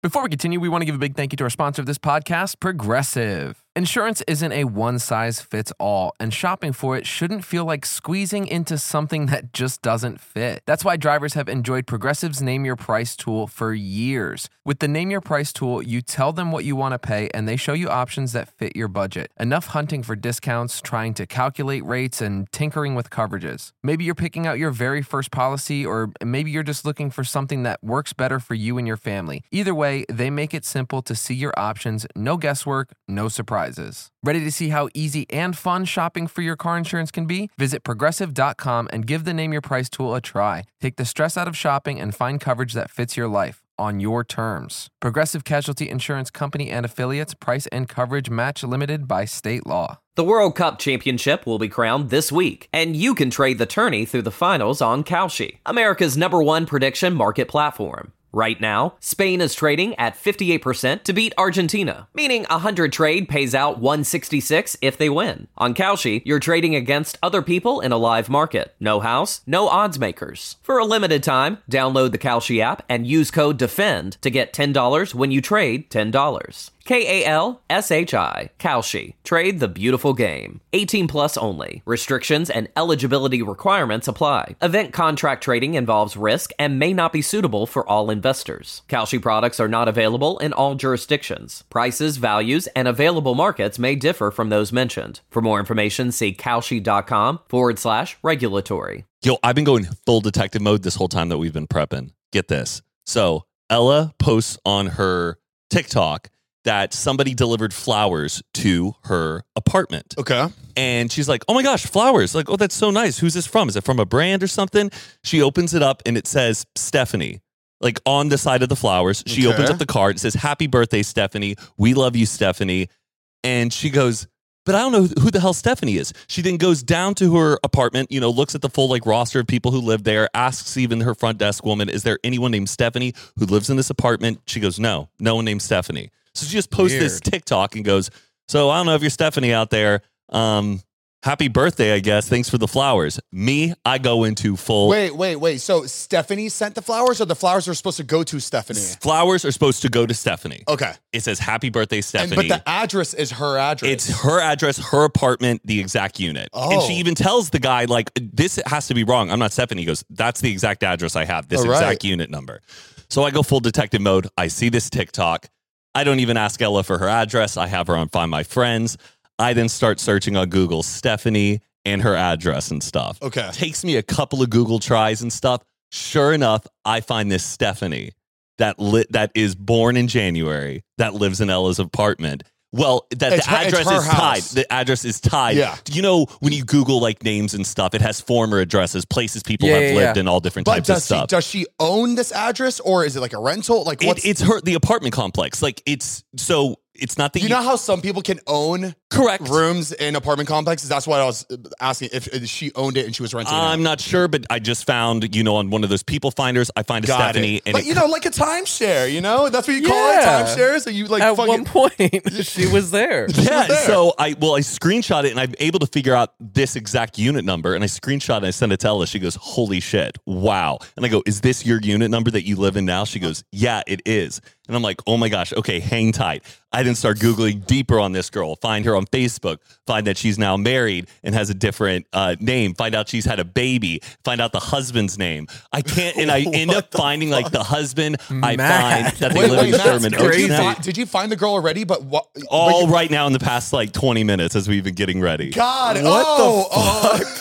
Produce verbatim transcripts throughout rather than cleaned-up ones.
Before we continue, we want to give a big thank you to our sponsor of this podcast, Progressive. Insurance isn't a one-size-fits-all, and shopping for it shouldn't feel like squeezing into something that just doesn't fit. That's why drivers have enjoyed Progressive's Name Your Price tool for years. With the Name Your Price tool, you tell them what you want to pay, and they show you options that fit your budget. Enough hunting for discounts, trying to calculate rates, and tinkering with coverages. Maybe you're picking out your very first policy, or maybe you're just looking for something that works better for you and your family. Either way, they make it simple to see your options, no guesswork, no surprises. Ready to see how easy and fun shopping for your car insurance can be? Visit progressive dot com and give the Name Your Price tool a try. Take the stress out of shopping and find coverage that fits your life on your terms. Progressive Casualty Insurance Company and Affiliates. Price and coverage match limited by state law. The World Cup Championship will be crowned this week, and you can trade the tourney through the finals on Kalshi, America's number one prediction market platform. Right now, Spain is trading at fifty-eight percent to beat Argentina, meaning a one hundred trade pays out one sixty-six if they win. On Kalshi, you're trading against other people in a live market. No house, no odds makers. For a limited time, download the Kalshi app and use code DEFEND to get ten dollars when you trade ten dollars. K A L S H I, Kalshi. Trade the beautiful game. eighteen plus only. Restrictions and eligibility requirements apply. Event contract trading involves risk and may not be suitable for all investors. Kalshi products are not available in all jurisdictions. Prices, values, and available markets may differ from those mentioned. For more information, see kalshi.com forward slash regulatory. Yo, I've been going full detective mode this whole time that we've been prepping. Get this. So Ella posts on her TikTok that somebody delivered flowers to her apartment. Okay. And she's like, oh my gosh, flowers. Like, oh, that's so nice. Who's this from? Is it from a brand or something? She opens it up and it says Stephanie, like on the side of the flowers. She Okay. opens up the card. It says, happy birthday, Stephanie. We love you, Stephanie. And she goes, but I don't know who the hell Stephanie is. She then goes down to her apartment, you know, looks at the full like roster of people who live there, asks even her front desk woman, is there anyone named Stephanie who lives in this apartment? She goes, no, no one named Stephanie. So she just posts Weird. this TikTok and goes, so I don't know if you're Stephanie out there. Um, happy birthday, I guess. Thanks for the flowers. Me, I go into full. Wait, wait, wait. So Stephanie sent the flowers, or the flowers are supposed to go to Stephanie? Flowers are supposed to go to Stephanie. Okay. It says happy birthday, And, Stephanie. but the address is her address. It's her address, her apartment, the exact unit. Oh. And she even tells the guy, like, this has to be wrong. I'm not Stephanie. He goes, that's the exact address I have, this All right. exact unit number. So I go full detective mode. I see this TikTok. I don't even ask Ella for her address. I have her on Find My Friends. I then start searching on Google Stephanie and her address and stuff. Okay. Takes me a couple of Google tries and stuff. Sure enough, I find this Stephanie that lit that is born in January that lives in Ella's apartment. Well, that It's the her- it's address her is tied. house. The address is tied. Yeah. You know, when you Google like names and stuff, it has former addresses, places people Yeah, have yeah, lived yeah. in, all different But types of does she, stuff. does she own this address, or is it like a rental? Like what's It, it's her the apartment complex. Like it's so it's not that you know how some people can own correct rooms in apartment complexes? That's what I was asking, if, if she owned it and she was renting it out. I'm not sure, but I just found, you know, on one of those people finders, I find a Got Stephanie. it. And But it you know, like a timeshare, you know? That's what you call Yeah. it, timeshare? So you like At fucking... one point, she was there. yeah, there. so I well I screenshot it and I'm able to figure out this exact unit number, and I screenshot it and I sent it to Ella. She goes, holy shit, wow. And I go, is this your unit number that you live in now? She goes, yeah, it is. And I'm like, oh my gosh, okay, hang tight. I then start Googling deeper on this girl, find her on Facebook, find that she's now married and has a different uh, name, find out she's had a baby, find out the husband's name. I can't, and I end up finding like the husband. I Matt. find that they Wait, live wait, in Matt, Sherman did Oaks you, now. fi- did you find the girl already? But what? All but you- right now in the past like twenty minutes as we've been getting ready. God, What oh, the oh.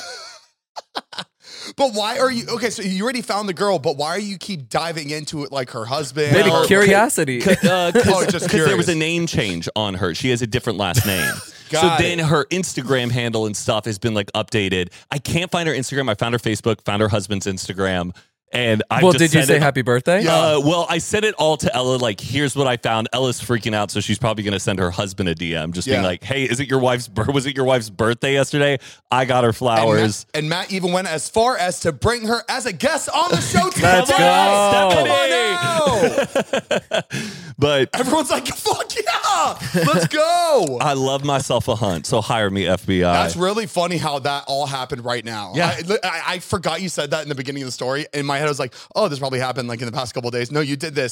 But why are you okay? So you already found the girl, but why are you keep diving into it like her husband? Maybe or- curiosity. Because uh, Oh, just there was curious. a name change on her. She has a different last name. so Got then it. her Instagram handle and stuff has been like updated. I can't find her Instagram. I found her Facebook, found her husband's Instagram. And I well, just did you sent say it- happy birthday? Yeah. Uh, well, I sent it all to Ella. Like, here's what I found. Ella's freaking out, so she's probably going to send her husband a D M, just being Yeah. like, "Hey, is it your wife's? bir- Was it your wife's birthday yesterday? I got her And flowers." Matt, and Matt even went as far as to bring her as a guest on the show today. Let's Come go. on, Stephanie. But Everyone's like, fuck yeah, let's go. I love myself a hunt, so hire me, F B I. That's really funny how that all happened right now. Yeah. I, I, I forgot you said that in the beginning of the story. In my head, I was like, oh, this probably happened like in the past couple of days. No, you did this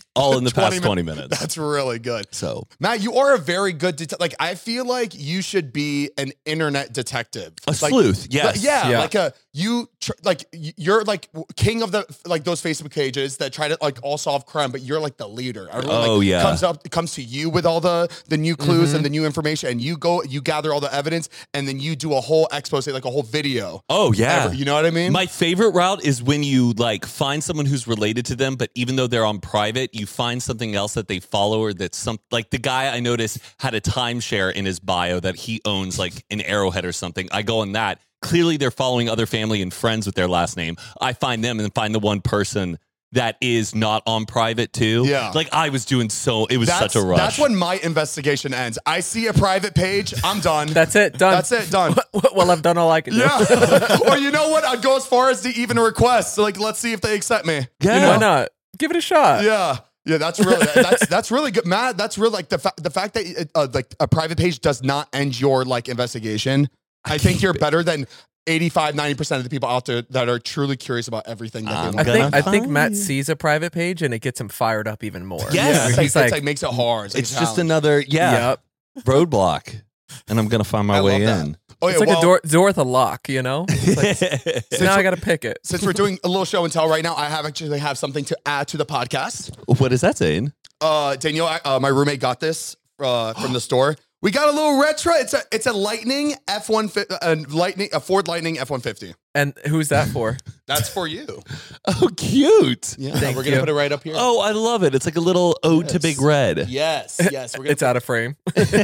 all in the past min- twenty minutes. That's really good. So, Matt, you are a very good detective. Like, I feel like you should be an internet detective. a like, sleuth, yes. Like, yeah, Yeah. like a you tr- like y- you're like king of the like those Facebook pages that try to like all solve crime, but you're like the leader. Everyone, Oh, like, yeah. comes up comes to you with all the the new clues and the new information, and you go you gather all the evidence, and then you do a whole expose, like a whole video. Oh, yeah. Ever- you know what I mean? My favorite route is when you like find someone who's related to them, but even though they're on private, you find something else that they follow or that's some like the guy I noticed had a timeshare in his bio that he owns like an Arrowhead or something. I go on that. Clearly they're following other family and friends with their last name. I find them and then find the one person that is not on private too. Yeah. Like I was doing so, it was that's, such a rush. That's when my investigation ends. I see a private page, I'm done. That's it. Done. That's it, done. Well, I've done all I can do. Yeah. Or you know what? I'd go as far as to even request. So, like, let's see if they accept me. Yeah. Why not? Give it a shot. Yeah. Yeah, that's really that's that's really good, Matt. That's really like the fa- the fact that uh, like a private page does not end your like investigation. I, I think you're better than eighty-five, ninety percent of the people out there that are truly curious about everything that I'm they I want. gonna think I think find Matt you. sees a private page and it gets him fired up even more. Yes. Yeah, it's, like, he's it's like, like makes it hard. It's, like it's a just challenge. another, yeah, yep. roadblock. And I'm going to find my I way love that. in. Oh yeah, It's like well, a door, door with a lock, you know? It's like, now I got to pick it. since we're doing a little show and tell right now, I have actually have something to add to the podcast. What is that saying? Uh, Danielle, I- uh, my roommate got this uh, from the store. We got a little retro. It's a it's a Lightning F one uh, Lightning a Ford Lightning F one fifty. And who's that for? That's for you. Oh, cute. Yeah, Thank we're gonna you. put it right up here. Oh, I love it. It's like a little ode to Yes. Big Red. Yes, yes. We're gonna It's out of frame. oh, is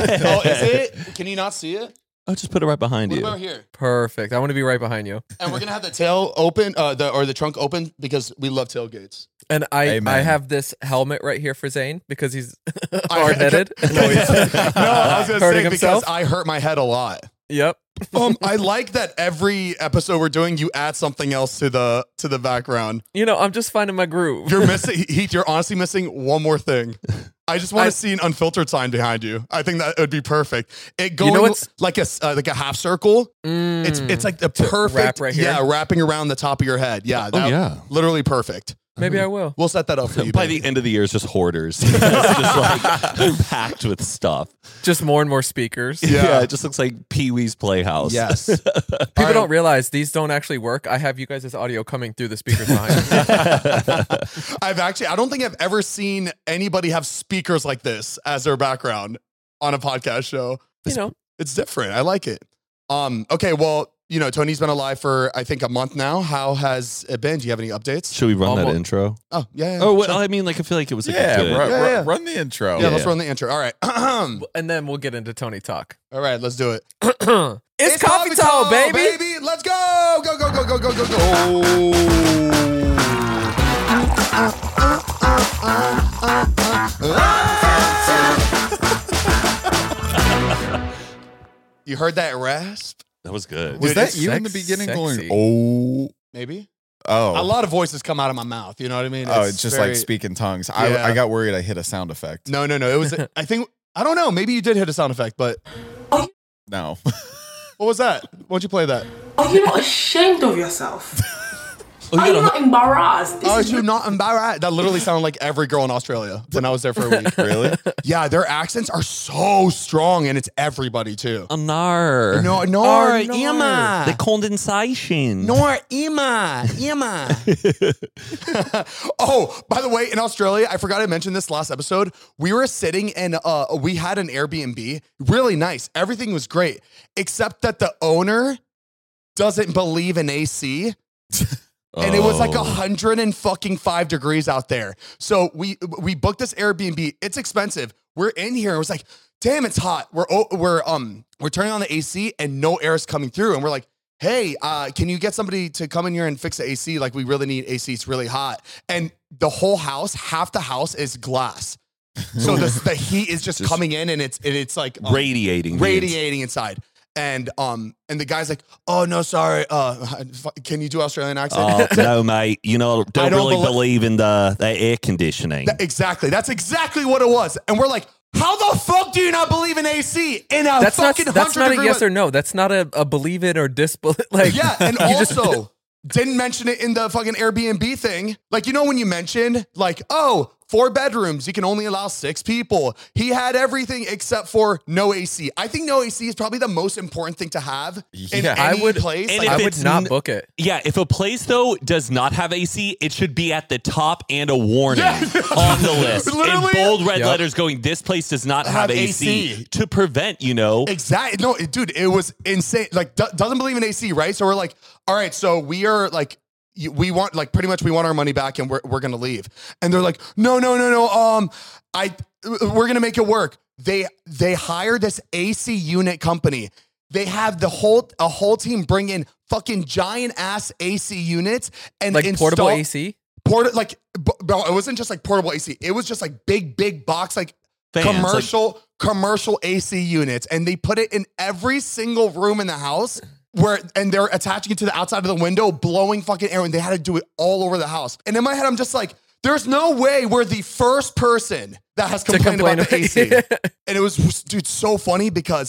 it? Can you not see it? Oh, just put it right behind What you. about here? Perfect. I want to be right behind you. And we're gonna have the tail open, uh, the or the trunk open because we love tailgates. And I, Amen. I have this helmet right here for Zane because he's hard-headed. no, he's- no, I was gonna Hurting say himself? because I hurt my head a lot. Yep. Um, I like that every episode we're doing, you add something else to the to the background. You know, I'm just finding my groove. You're missing, Heath. You're honestly missing one more thing. I just want I- to see an unfiltered sign behind you. I think that would be perfect. It going know what's- like a s- uh, like a half circle. Mm. It's it's like the perfect wrap right here? Yeah, wrapping around the top of your head. Yeah, that, yeah. literally perfect. Maybe I will. We'll set that up for you. By baby. the end of the year, it's just hoarders. It's just like packed with stuff. Just more and more speakers. Yeah. it just looks like Pee Wee's Playhouse. Yes. People don't realize these don't actually work. I have you guys' audio coming through the speakers behind me. I've actually, I don't think I've ever seen anybody have speakers like this as their background on a podcast show. You know, It's different. I like it. Um. Okay. Well, you know, Tony's been alive for I think a month now. How has it been? Do you have any updates? Should we run that Almost- intro? Oh yeah. yeah Oh, what, sure. I mean, like, I feel like it was a Yeah, good. run, Yeah, run- yeah. run the intro. yeah, let's yeah. run the intro. All right. All and then we'll get into Tony talk. right. Let's do it. it's, coffee time, baby. Let's go. Go go go go go go go. You heard that rasp? That was good. Was Dude, that it's you in the sex- beginning sexy. going, oh, Maybe. oh. A lot of voices come out of my mouth. You know what I mean? oh, it's just very- like speaking tongues. Yeah. I, I got worried I hit a sound effect. No, no, no. It was. I think. I don't know. Maybe you did hit a sound effect, but No. what was that? Why'd you play that? Are you not ashamed of yourself? Oh, Are you you got not embarrassed? This Oh, is you're not embarrassed. That literally sounded like every girl in Australia when I was there for a week. Really? Yeah, their accents are so strong, and it's everybody too. a nar. No, no, Or Emma. The condensation. Nor Emma, Emma. Oh, by the way, in Australia, I forgot I mentioned this last episode. We were sitting and uh, we had an Airbnb, really nice. Everything was great, except that the owner doesn't believe in A C. And it was like a Oh. hundred and fucking five degrees out there. So we we booked this Airbnb. It's expensive. We're in here and it was like, damn, it's hot. We're oh, we're um we're turning on the A C and no air is coming through. And we're like, hey, uh, can you get somebody to come in here and fix the A C? Like we really need A C. It's really hot. And the whole house, half the house is glass. So the the heat is just, Just coming in and it's and it's like um, Radiating. radiating inside. And um and the guy's like, oh no, sorry. Uh, can you do Australian accent? Oh, no, mate. You know, don't, I don't really bel- believe in the, the air conditioning. That- exactly. That's exactly what it was. And we're like, how the fuck do you not believe in A C in a That's not fucking that's not a degree yes wea- or no. That's not a, a believe it or disbelieve. Like Yeah, and you just- also didn't mention it in the fucking Airbnb thing. Like, you know when you mentioned like, oh, four bedrooms. You can only allow six people. He had everything except for no A C. I think no A C is probably the most important thing to have in Yeah. any I would- place. and Like, if I would it's not n- book it. Yeah, if a place though does not have A C, it should be at the top and a warning on the list Literally. in bold red Yep. letters going, this place does not Have have, A C, A C. to prevent, you know. Exactly. No, it- dude, it was insane. Like, do- doesn't believe in A C, right? So we're like, all right, so we are like, y- we want like pretty much we want our money back and we're we're gonna leave. And they're like, no, no, no, no. Um, I we're gonna make it work. They they hired this A C unit company. They have the whole a whole team bring in fucking giant ass A C units and Like install, portable A C? Port like, b- bro, it wasn't just like portable A C. It was just like big, big box, like Fans, like- commercial, commercial A C units. And they put it in every single room in the house where, and they're attaching it to the outside of the window, blowing fucking air. And they had to do it all over the house. And in my head, I'm just like, there's no way we're the first person that has complained complain about the A C. about- And it was, dude, so funny because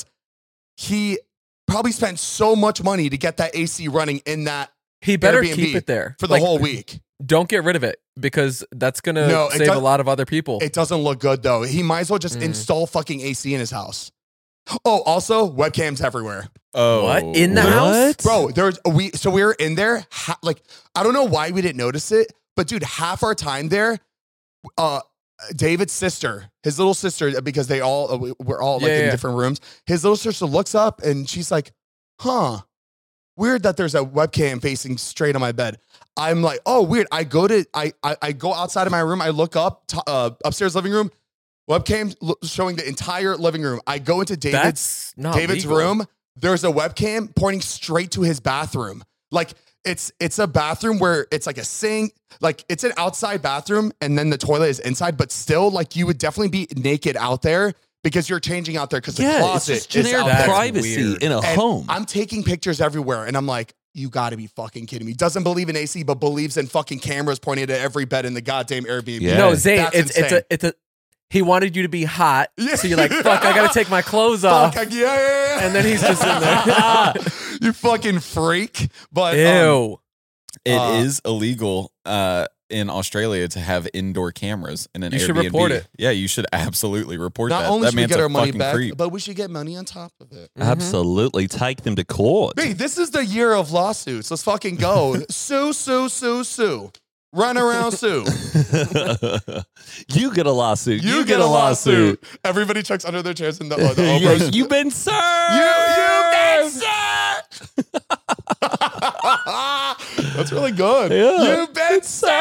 he probably spent so much money to get that A C running in that He better Airbnb keep it there for the Like, whole week. Don't get rid of it because that's gonna No, it save does- a lot of other people. It doesn't look good though. He might as well just Mm. install fucking A C in his house. Oh, also webcams everywhere, Oh, What? In the house? bro. There's we so we were in there. Ha, like I don't know why we didn't notice it, but dude, half our time there, uh, David's sister, his little sister, because they all uh, we- we're all like Yeah, in yeah. different rooms. His little sister looks up and she's like, "Huh, weird that there's a webcam facing straight on my bed." I'm like, "Oh, weird." I go to I I, I go outside of my room. I look up to, uh, upstairs living room. Webcam lo- showing the entire living room. I go into David's That's not David's legal. room. There's a webcam pointing straight to his bathroom. Like it's it's a bathroom where it's like a sink, like it's an outside bathroom, and then the toilet is inside. But still, like you would definitely be naked out there because you're changing out there because the Yeah, it's closet just is generic out That's there. privacy weird. in a And home. I'm taking pictures everywhere, and I'm like, you got to be fucking kidding me. Doesn't believe in A C, but believes in fucking cameras pointing at every bed in the goddamn Airbnb. Yeah. No, Zane, That's it's it's insane. a it's a. He wanted you to be hot, Yeah. so you're like, "Fuck, I gotta take my clothes off," Fuck, yeah, yeah, yeah. and then he's just in there. You fucking freak. But um, Ew. It Uh, is illegal uh, in Australia to have indoor cameras in an You Airbnb. should report it. Yeah, you should absolutely report not that. only that should we man's get a our money fucking back, creep. but we should get money on top of it. Absolutely. Take them to court. Hey, this is the year of lawsuits. Let's fucking go. Sue, sue, sue, sue. Run around, sue. You get a lawsuit. You, get, a lawsuit. Everybody checks under their chairs in the, uh, the Yeah, elbows. you've been served. You, you've been served. That's really good. Yeah. You've been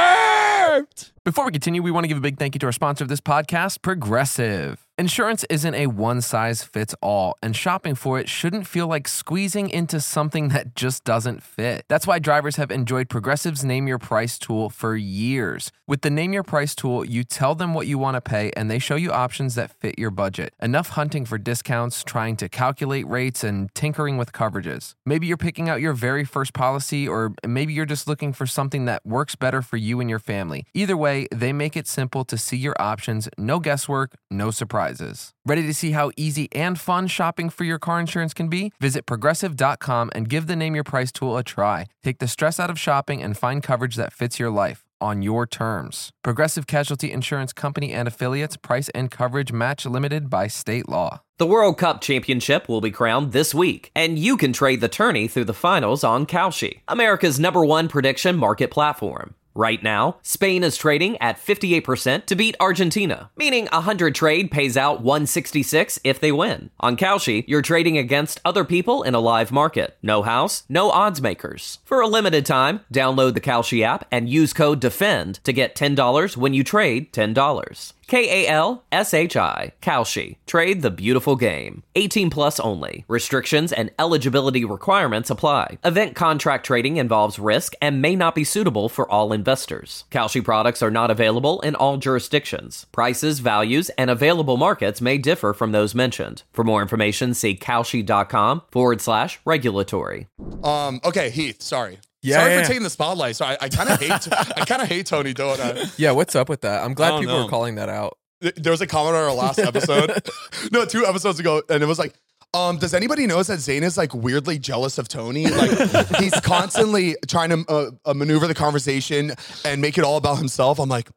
served. Before we continue, we want to give a big thank you to our sponsor of this podcast, Progressive. Insurance isn't a one-size-fits-all, and shopping for it shouldn't feel like squeezing into something that just doesn't fit. That's why drivers have enjoyed Progressive's Name Your Price tool for years. With the Name Your Price tool, you tell them what you want to pay, and they show you options that fit your budget. Enough hunting for discounts, trying to calculate rates, and tinkering with coverages. Maybe you're picking out your very first policy, or maybe you're just looking for something that works better for you and your family. Either way, they make it simple to see your options, no guesswork, no surprises. Ready to see how easy and fun shopping for your car insurance can be? Visit progressive dot com and give the Name Your Price tool a try. Take the stress out of shopping and find coverage that fits your life on your terms. Progressive Casualty Insurance Company and Affiliates. Price and coverage match limited by state law. The World Cup Championship will be crowned this week, and you can trade the tourney through the finals on Kalshi, America's number one prediction market platform. Right now, Spain is trading at fifty-eight percent to beat Argentina, meaning a one hundred trade pays out one sixty-six if they win. On Kalshi, you're trading against other people in a live market. No house, no odds makers. For a limited time, download the Kalshi app and use code DEFEND to get ten dollars when you trade ten dollars. K A L S H I, Kalshi. Trade the beautiful game. eighteen plus only. Restrictions and eligibility requirements apply. Event contract trading involves risk and may not be suitable for all investors. Kalshi products are not available in all jurisdictions. Prices, values, and available markets may differ from those mentioned. For more information, see kalshi.com forward slash regulatory. Um, okay, Heath, sorry. Yeah, sorry yeah, for yeah. taking the spotlight. So I, I kind of hate I kind of hate Tony doing that. Yeah, what's up with that? I'm I glad don't people know. are calling that out. There was a comment on our last episode. no, two episodes ago, and it was like, um, does anybody notice that Zane is like weirdly jealous of Tony? Like he's constantly trying to uh, uh, maneuver the conversation and make it all about himself. I'm like,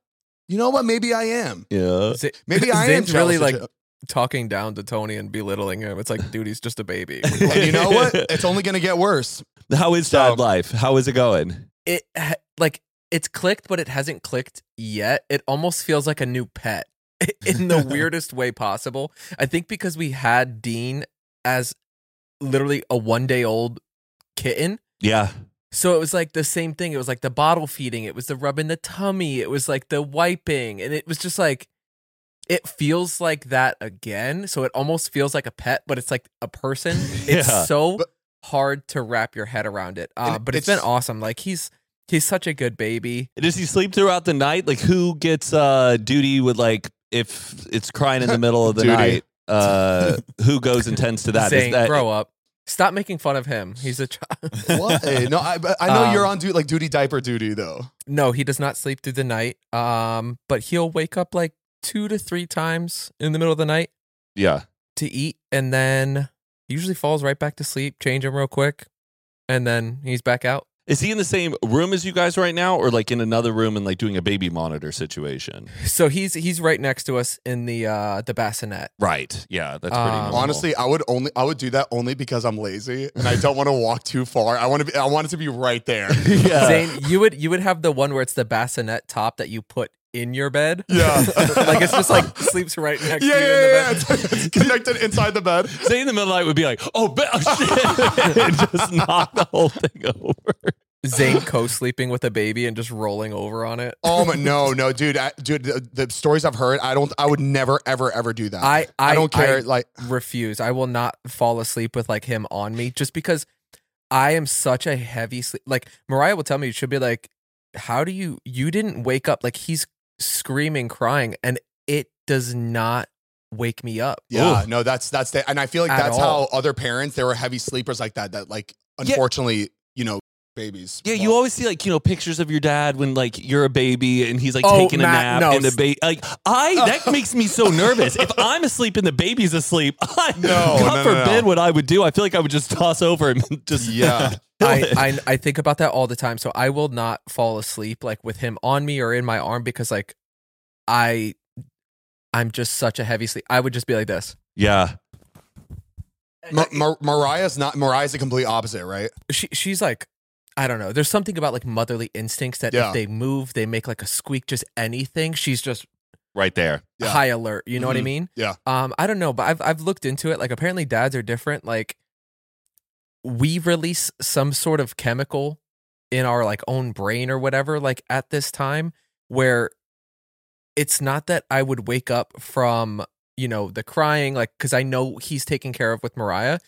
You know what? Maybe I am. Yeah. Z- Maybe I am Zane's really jealous like of Joe. talking down to Tony and belittling him. It's like, dude, he's just a baby. And you know what? It's only gonna get worse. How is So- dad life? How is it going? It ha- like it's clicked, but it hasn't clicked yet. It almost feels like a new pet in the weirdest way possible. I think because we had Dean as literally a one day old kitten. Yeah. So it was like the same thing. It was like the bottle feeding. It was the rubbing the tummy. It was like the wiping. And it was just like, it feels like that again. So it almost feels like a pet, but it's like a person. It's Yeah. so But- hard to wrap your head around it. Uh, And but it's it's- been awesome. Like he's he's such a good baby. Does he sleep throughout the night? Like who gets uh duty with like if it's crying in the middle of the Duty. night? Uh who goes and tends to that? Is Zane, that grow up. Stop making fun of him. He's a child. What? No, I but I know Um, you're on du- like duty diaper duty though. No, he does not sleep through the night. Um, but he'll wake up like two to three times in the middle of the night Yeah. to eat, and then usually falls right back to sleep. Change him real quick, and then he's back out. Is he in the same room as you guys right now, or like in another room and like doing a baby monitor situation? So he's he's right next to us in the uh the bassinet. Right. Yeah, that's pretty Um, normal. Honestly, I would only I would do that only because I'm lazy and I don't want to walk too far. I want to be I want it to be right there. yeah. Zane, you would you would have the one where it's the bassinet top that you put in your bed. Yeah. Like it's just like sleeps right next Yeah, to you yeah, in the yeah, bed. yeah. It's, it's connected inside the bed. Say in the middle of the night would be like, oh, be- oh shit, and just knock the whole thing over. Zane co-sleeping with a baby and just rolling over on it. Oh my, no, no, dude, I, dude, the, the stories I've heard, I don't, I would never, ever, ever do that. I I, I don't care. I like, refuse. I will not fall asleep with like him on me just because I am such a heavy sleep. Like Mariah will tell me, she'll be like, "How do you? You didn't wake up?" Like he's screaming, crying, and it does not wake me up. yeah, no, that's that's the, and I feel like At that's all. how other parents, they were heavy sleepers like that. That like, unfortunately, you know, babies. Yeah, you always see like, you know, pictures of your dad when like you're a baby and he's like Oh, taking a Matt, nap no. and the baby like I that makes me so nervous. If I'm asleep and the baby's asleep, I, No, God no, no, forbid no. what I would do. I feel like I would just toss over and just Yeah. I, I I think about that all the time. So I will not fall asleep like with him on me or in my arm because like I I'm just such a heavy sleep. I would just be like this. yeah. Ma- Mar- Mariah's not. Mariah's the complete opposite, right? She she's like, I don't know. There's something about like motherly instincts that Yeah. if they move, they make like a squeak, just anything. She's just Right there. Yeah. high alert. You know what I Mhm. mean? Yeah. Um, I don't know, but I've I've looked into it. Like apparently dads are different. Like we release some sort of chemical in our like own brain or whatever, like at this time where it's not that I would wake up from, you know, the crying, like because I know he's taken care of with Mariah.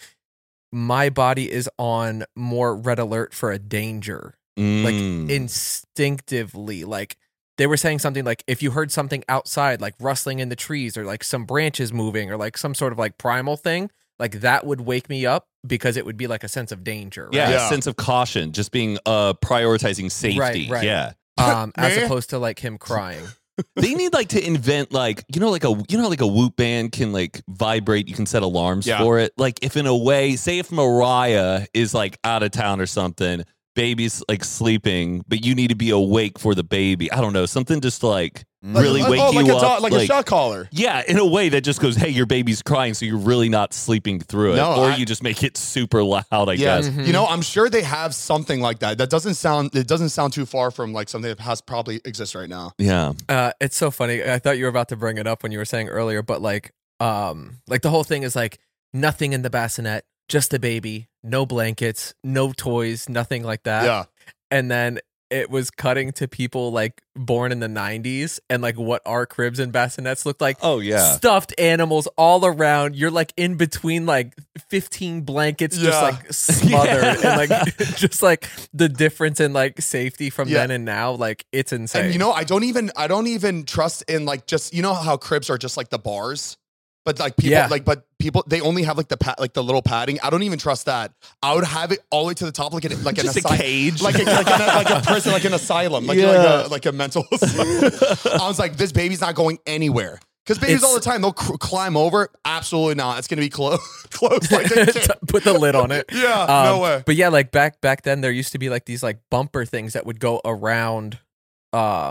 My body is on more red alert for a danger. Like Mm. instinctively, like they were saying something like if you heard something outside like rustling in the trees or like some branches moving or like some sort of like primal thing, like that would wake me up because it would be like a sense of danger, right? yeah, Yeah. a sense of caution, just being uh prioritizing safety. Right, right. Yeah. um as Me? opposed to like him crying. They need like to invent like you know like a you know like a Whoop band can like vibrate. You can set alarms Yeah. for it. Like if in a way, say if Mariah is like out of town or something, baby's like sleeping, but you need to be awake for the baby. I don't know, something just to like really Like- wake oh, you like a, up. do- like, a shot caller. Yeah, in a way that just goes, hey, your baby's crying, so you're really not sleeping through it, No, or I- you just make it super loud. I Yeah, guess. Mhm. you know, I'm sure they have something like that. That doesn't sound. It doesn't sound too far from like something that has probably exists right now. Yeah. Uh it's so funny. I thought you were about to bring it up when you were saying earlier, but like um like the whole thing is like nothing in the bassinet, just a baby, no blankets, no toys, nothing like that. Yeah, And then it was cutting to people like born in the nineties and like what our cribs and bassinets looked like. Oh yeah. Stuffed animals all around. You're like in between like fifteen blankets, just Yeah. like smothered. Yeah. And like just like the difference in like safety from Yeah. then and now, like it's insane. and you know, I don't even. I don't even trust in like just you know how cribs are just like the bars, but like people Yeah. like but people they only have like the pa- like the little padding. I don't even trust that. I would have it all the way to the top like an like Just an a asy- cage. like a, like, a, like a prison, like an asylum, like Yeah. like a like a mental. asylum. I was like, this baby's not going anywhere. Because babies It's- all the time they'll cr- climb over. Absolutely not. It's gonna be close. close. Like they can't. Put the lid on it. Yeah, Um, no way. But yeah, like back back then, there used to be like these like bumper things that would go around, um,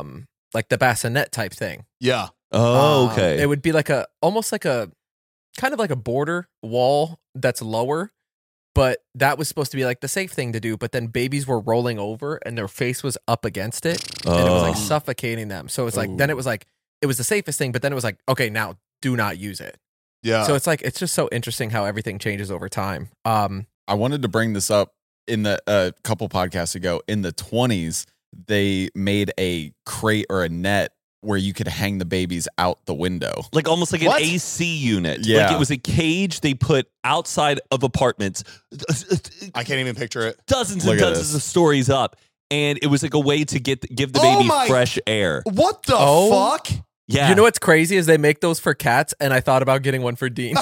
like the bassinet type thing. Yeah. Oh, Um, okay. it would be like a almost like a kind of like a border wall that's lower, but that was supposed to be like the safe thing to do. But then babies were rolling over and their face was up against it, and it was like Oh. suffocating them. So it's like then it was like it was the safest thing, but then it was like, okay, now do not use it. Yeah. So it's like it's just so interesting how everything changes over time. Um, I wanted to bring this up in the a uh, couple podcasts ago. In the twenties, they made a crate or a net where you could hang the babies out the window. Like almost like What? an A C unit. Like Yeah. it was a cage they put outside of apartments. I can't even picture it. Dozens Look and at dozens this. of stories up. And it was like a way to get give the Oh baby my- fresh air. What the Oh. fuck? Yeah. You know what's crazy is they make those for cats, and I thought about getting one for Dean.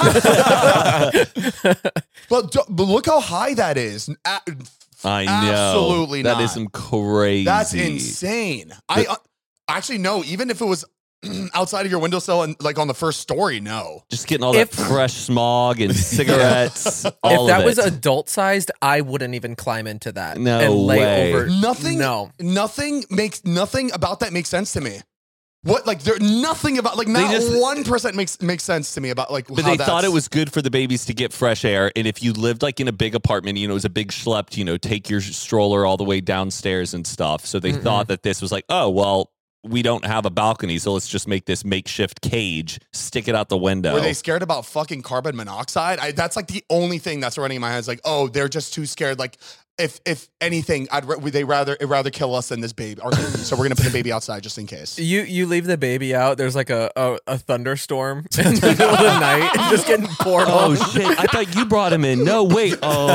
But, do- but look how high that is. A- I know. Absolutely That not. is some crazy. That's insane. I uh, actually no. Even if it was outside of your windowsill and like on the first story, no. Just getting all If- that fresh smog and cigarettes. all if that of was it. adult sized, I wouldn't even climb into that No and lay way. over. Nothing. No. Nothing makes nothing about that makes sense to me. What like there nothing about like not just- one percent makes makes sense to me about like. But how they thought that's- it was good for the babies to get fresh air. And if you lived like in a big apartment, you know, it was a big schlep, you know, take your stroller all the way downstairs and stuff. So they thought that this was like, oh, well, we don't have a balcony, so let's just make this makeshift cage, stick it out the window. Were they scared about fucking carbon monoxide? I, that's like the only thing that's running in my head. Is like, oh, they're just too scared. Like, if if anything, I'd ra- they rather it'd rather kill us than this baby. Our baby. So we're gonna put the baby outside just in case. You you leave the baby out. There's like a, a, a thunderstorm in the middle of the night, and just getting poured Oh on. shit! I thought you brought him in. No, wait.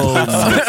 Oh,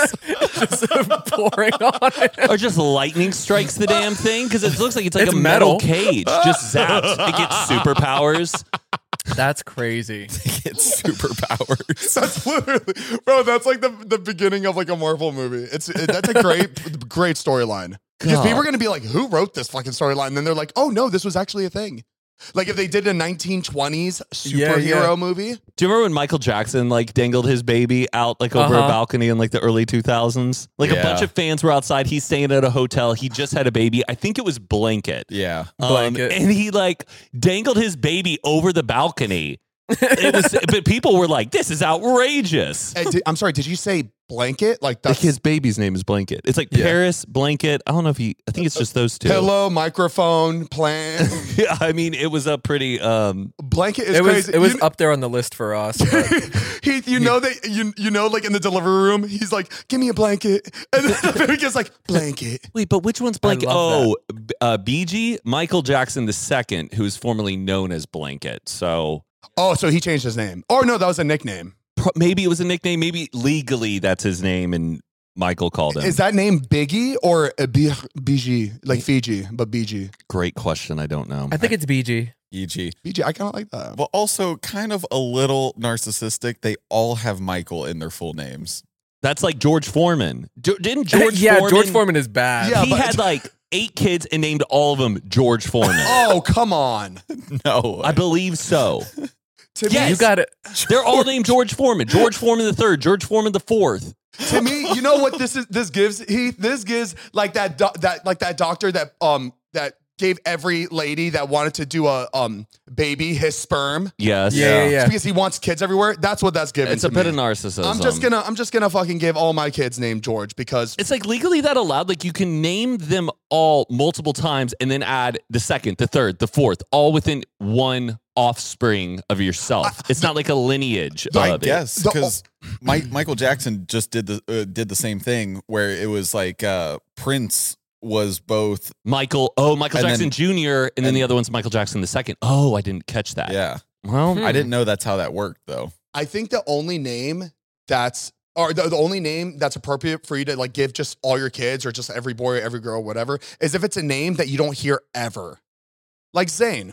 just pouring on it. or just lightning strikes the damn thing because it looks like it's like It's a metal, metal. cage. Just zapped. It gets superpowers. That's crazy. It's superpowers. That's literally, bro. That's like the the beginning of like a Marvel movie. It's it, that's a great great storyline. Because God. people are gonna be like, who wrote this fucking storyline? And then they're like, oh no, this was actually a thing. Like if they did a nineteen twenties Yeah, superhero yeah. movie. Do you remember when Michael Jackson like dangled his baby out like over a Uh-huh. balcony in like the early two thousands? Like a Yeah. bunch of fans were outside. He's staying at a hotel. He just had a baby. I think it was Blanket. Yeah. Um, Blanket. and he like dangled his baby over the balcony. It was, but people were like, "This is outrageous." Hey, did- I'm sorry. Did you say blanket? Like Like that's his baby's name is Blanket. It's like Yeah. Paris Blanket. I don't know if he. I think it's just those two. pillow, microphone, plant. Yeah, I mean, it was a pretty. um Blanket is It was crazy. it was You- up there on the list for us. but- he, you know that you you know like in the delivery room, he's like, "Give me a blanket," and then the baby gets like, "Blanket." Wait, but which one's Blanket? love Oh, B- uh, B G Michael Jackson the second, who is formerly known as Blanket. So Oh, so he changed his name. Oh no, that was a nickname. pro- maybe it was a nickname. Maybe legally that's his name, and Michael called him. Is that name Biggie or a B- BG like Fiji, but B G? Great question. I don't know. I think it's B G. E G. B G, I kind of like that. But also kind of a little narcissistic. They all have Michael in their full names. That's like George Foreman. Jo- didn't George yeah, Foreman? George Foreman is bad. Yeah, he but- had like eight kids and named all of them George Foreman. Oh come on, No. I believe so. to Yes. me, You got it. They're all named George Foreman. George Foreman the third, George Foreman the fourth. to me, you know what this is? This gives Heath. This gives like that do- that like that doctor that um that gave every lady that wanted to do a um baby his sperm Yes. Yeah, yeah, yeah. because he wants kids everywhere. That's what that's given. It's to a bit me. of narcissism. I'm just gonna I'm just gonna fucking give all my kids name George because It's like legally that allowed. Like you can name them all multiple times and then add the second, the third, the fourth, all within one offspring of yourself. It's not like a lineage. I of it. guess The- because Mike Michael Jackson just did the uh, did the same thing where it was like uh, Prince was both Michael. Oh, Michael And Jackson then- Junior And then and- the other one's Michael Jackson the second. Oh, I didn't catch that. yeah. Well, Hmm. I didn't know that's how that worked though. I think the only name that's or the, the only name that's appropriate for you to like give just all your kids or just every boy, every girl, whatever, is if it's a name that you don't hear ever. Like Zayn.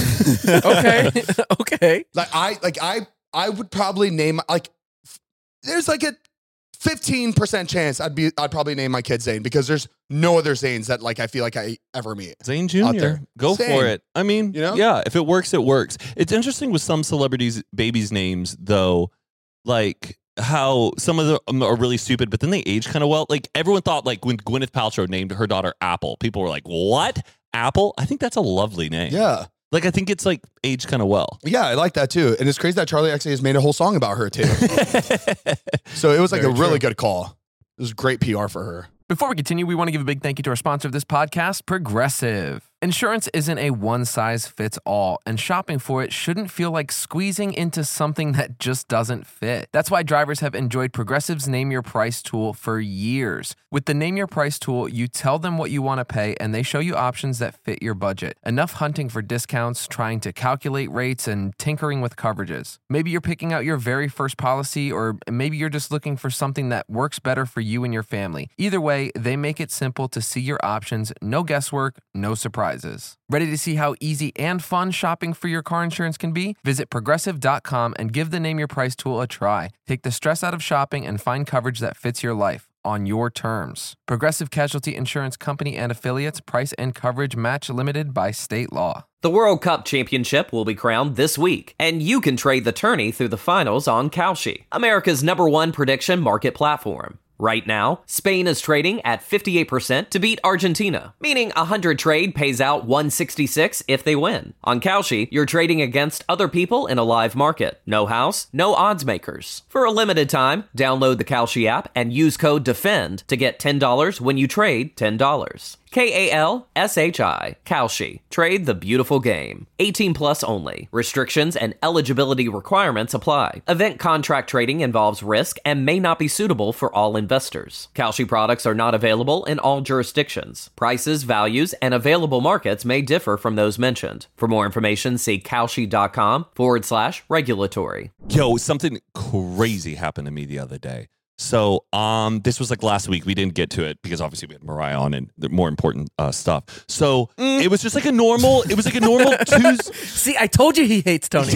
Okay. okay. Like I like I I would probably name like f- there's like a fifteen percent chance I'd be I'd probably name my kid Zayn because there's no other Zayns that like I feel like I ever meet. Zane out Junior there. Go Same. for it. I mean, You know? yeah, if it works, it works. It's interesting with some celebrities' babies' names, though, like how some of them are really stupid, but then they age kind of well. Like everyone thought, like when Gwyneth Paltrow named her daughter Apple, people were like, "What? Apple, I think that's a lovely name. Yeah. Like, I think it's like aged kind of well. Yeah, I like that too. And it's crazy that Charlie X C has made a whole song about her too. So it was like Very a really true. good call. It was great P R for her. Before we continue, we want to give a big thank you to our sponsor of this podcast, Progressive. Insurance isn't a one-size-fits-all, and shopping for it shouldn't feel like squeezing into something that just doesn't fit. That's why drivers have enjoyed Progressive's Name Your Price tool for years. With the Name Your Price tool, you tell them what you want to pay, and they show you options that fit your budget. Enough hunting for discounts, trying to calculate rates, and tinkering with coverages. Maybe you're picking out your very first policy, or maybe you're just looking for something that works better for you and your family. Either way, they make it simple to see your options, no guesswork, no surprises. Ready to see how easy and fun shopping for your car insurance can be? Visit progressive dot com and give the Name Your Price tool a try. Take the stress out of shopping and find coverage that fits your life on your terms. Progressive Casualty Insurance Company and Affiliates. Price and coverage match limited by state law. The World Cup Championship will be crowned this week, and you can trade the tourney through the finals on Kalshi, America's number one prediction market platform. Right now, Spain is trading at fifty-eight percent to beat Argentina, meaning a one hundred trade pays out one sixty-six if they win. On Kalshi, you're trading against other people in a live market. No house, no odds makers. For a limited time, download the Kalshi app and use code DEFEND to get ten dollars when you trade ten dollars. K A L S H I, Kalshi. Trade the beautiful game. eighteen plus only. Restrictions and eligibility requirements apply. Event contract trading involves risk and may not be suitable for all investors. Kalshi products are not available in all jurisdictions. Prices, values, and available markets may differ from those mentioned. For more information, see kalshi.com forward slash regulatory. Yo, something crazy happened to me the other day. So um, this was like last week. We didn't get to it because obviously we had Mariah on and the more important uh, stuff. So Mm. it was just like a normal, it was like a normal Tuesday. See, I told you he hates Tony.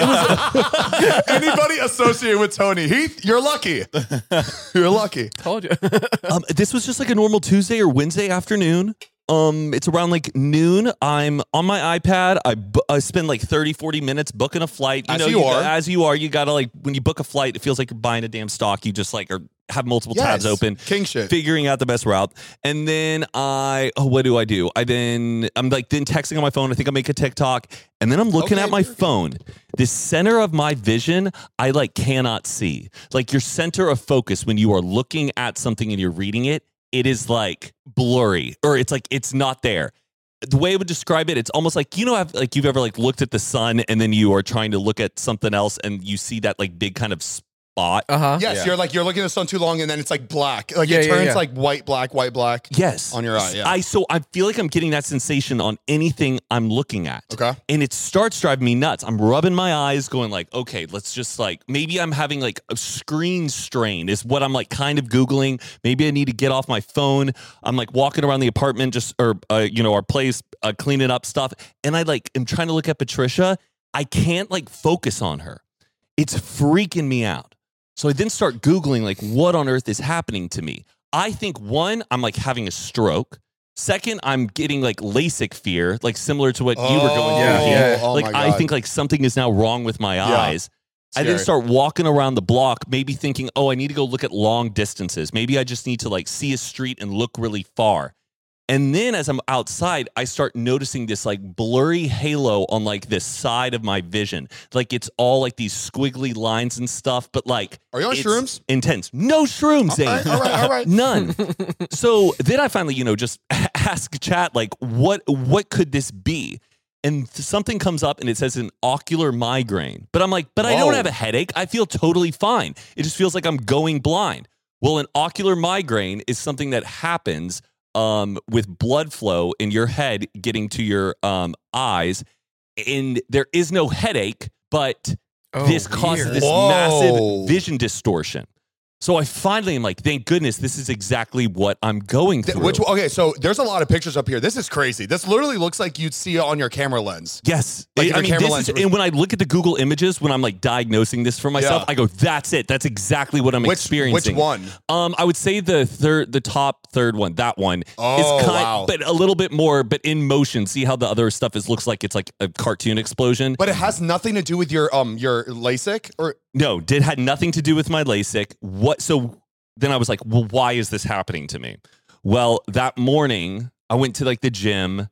Anybody associated with Tony Heath, you're lucky. You're lucky. Told you. Um, this was just like a normal Tuesday or Wednesday afternoon. Um, it's around like noon. I'm on my iPad. I, bu- I spend like thirty, forty minutes booking a flight. You As know, you are. As you are, you gotta like, when you book a flight, it feels like you're buying a damn stock. You just like are have multiple tabs Yes. open. King shit. Figuring out the best route. And then I, oh, what do I do? I then, I'm like then texting on my phone. I think I make a TikTok. And then I'm looking Okay, at my you're- phone. The center of my vision, I like cannot see. Like your center of focus when you are looking at something and you're reading it, it is like blurry or it's like it's not there. The way I would describe it, it's almost like, you know, I've, like you've ever like looked at the sun and then you are trying to look at something else and you see that like big kind of spot. Uh huh. Yes, Yeah. you're like you're looking at the sun too long, and then it's like black. Like Yeah, it yeah, turns yeah. like white, black, white, black. Yes. On your eye, yeah. I so I feel like I'm getting that sensation on anything I'm looking at. Okay. And it starts driving me nuts. I'm rubbing my eyes, going like, okay, let's just like maybe I'm having like a screen strain is what I'm like kind of Googling. Maybe I need to get off my phone. I'm like walking around the apartment just or uh, you know, our place, uh, cleaning up stuff. And I like am trying to look at Patricia. I can't like focus on her. It's freaking me out. So I then start Googling, like, what on earth is happening to me? I think, one, I'm like having a stroke. Second, I'm getting like LASIK fear, like similar to what you were going yeah, through. yeah. Here. Oh like, my I God. think like something is now wrong with my Yeah. eyes. I then Scary. start walking around the block, maybe thinking, oh, I need to go look at long distances. Maybe I just need to like see a street and look really far. And then as I'm outside, I start noticing this like blurry halo on like this side of my vision. Like it's all like these squiggly lines and stuff, but like Are you on it's shrooms? Intense. No shrooms, Zane. All right, all right, all right. None. So then I finally, you know, just ask chat like, what what could this be? And something comes up and it says an ocular migraine. But I'm like, but I Whoa. don't have a headache. I feel totally fine. It just feels like I'm going blind. Well, an ocular migraine is something that happens um, with blood flow in your head getting to your um, eyes. And there is no headache, but Oh, this causes weird. this Whoa. massive vision distortion. So I finally am like, thank goodness this is exactly what I'm going Th- through. Which okay, so there's a lot of pictures up here. This is crazy. This literally looks like you'd see it on your camera lens. Yes. Like I- if I your mean, camera this lens is, was- and when I look at the Google images, when I'm like diagnosing this for myself, Yeah. I go, that's it. That's exactly what I'm Which experiencing. which one? Um, I would say the third, the top third one, that one Oh, is kind, wow. but a little bit more, but in motion. See how the other stuff is looks like it's like a cartoon explosion. But it has nothing to do with your um your LASIK or No, did had nothing to do with my LASIK. What? So then I was like, well, why is this happening to me? Well, that morning I went to like the gym.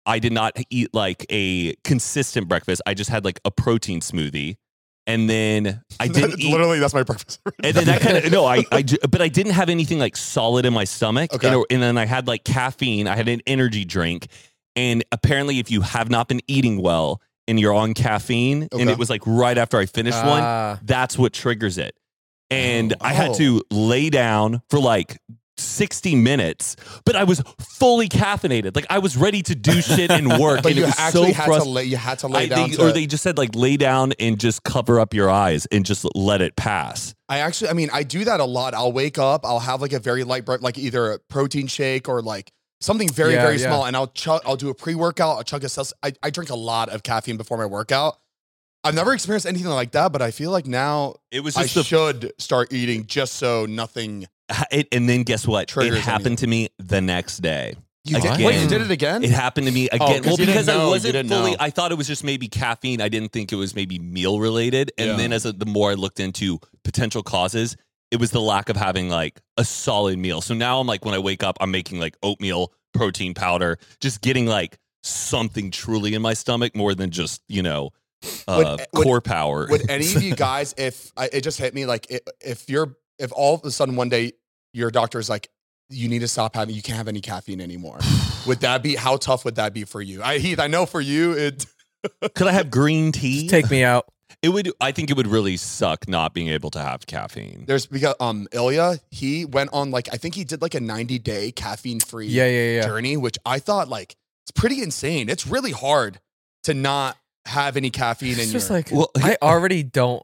I did not eat like a consistent breakfast. I just had like a protein smoothie. And then I didn't eat. Literally, that's my breakfast. And then that kind of, no, I, I, ju- but I didn't have anything like solid in my stomach. Okay. And, and then I had like caffeine. I had an energy drink. And apparently, if you have not been eating well and you're on caffeine, Okay. and it was like right after I finished Ah. one, that's what triggers it. And Oh. I had to lay down for like sixty minutes, but I was fully caffeinated. Like I was ready to do shit and work. But and you it was actually so had frust- to lay. You had to lay I, down. they, to, or they just said like lay down and just cover up your eyes and just let it pass. I actually, I mean, I do that a lot. I'll wake up. I'll have like a very light, bre- like either a protein shake or like something very, Yeah, very yeah. small. And I'll chug. I'll do a pre workout. I'll chug a. Celsius. I I drink a lot of caffeine before my workout. I've never experienced anything like that, but I feel like now It was I just the should start eating just so nothing. It, and then guess what? Triggers It happened to me the next day. You Again. did, wait, you did it again? It happened to me again. Oh, 'cause well, you didn't because know, I you wasn't didn't fully, know. I thought it was just maybe caffeine. I didn't think it was maybe meal related. And Yeah. then as a, the more I looked into potential causes, it was the lack of having like a solid meal. So now I'm like, when I wake up, I'm making like oatmeal, protein powder, just getting like something truly in my stomach more than just, you know, uh, Would- would- core power. Would any of you guys, if I, it just hit me, like if, if you're, if all of a sudden one day your doctor is like, you need to stop having, you can't have any caffeine anymore. Would that be, how tough would that be for you? I, Heath, I know for you, it, Could I have green tea? Just take me out. It would. I think it would really suck not being able to have caffeine. there's, because, um, Ilya, he went on like, I think he did like a ninety day caffeine free Yeah, yeah, yeah. journey, which I thought like, it's pretty insane. It's really hard to not have any caffeine in It's your, just like Well, I already don't.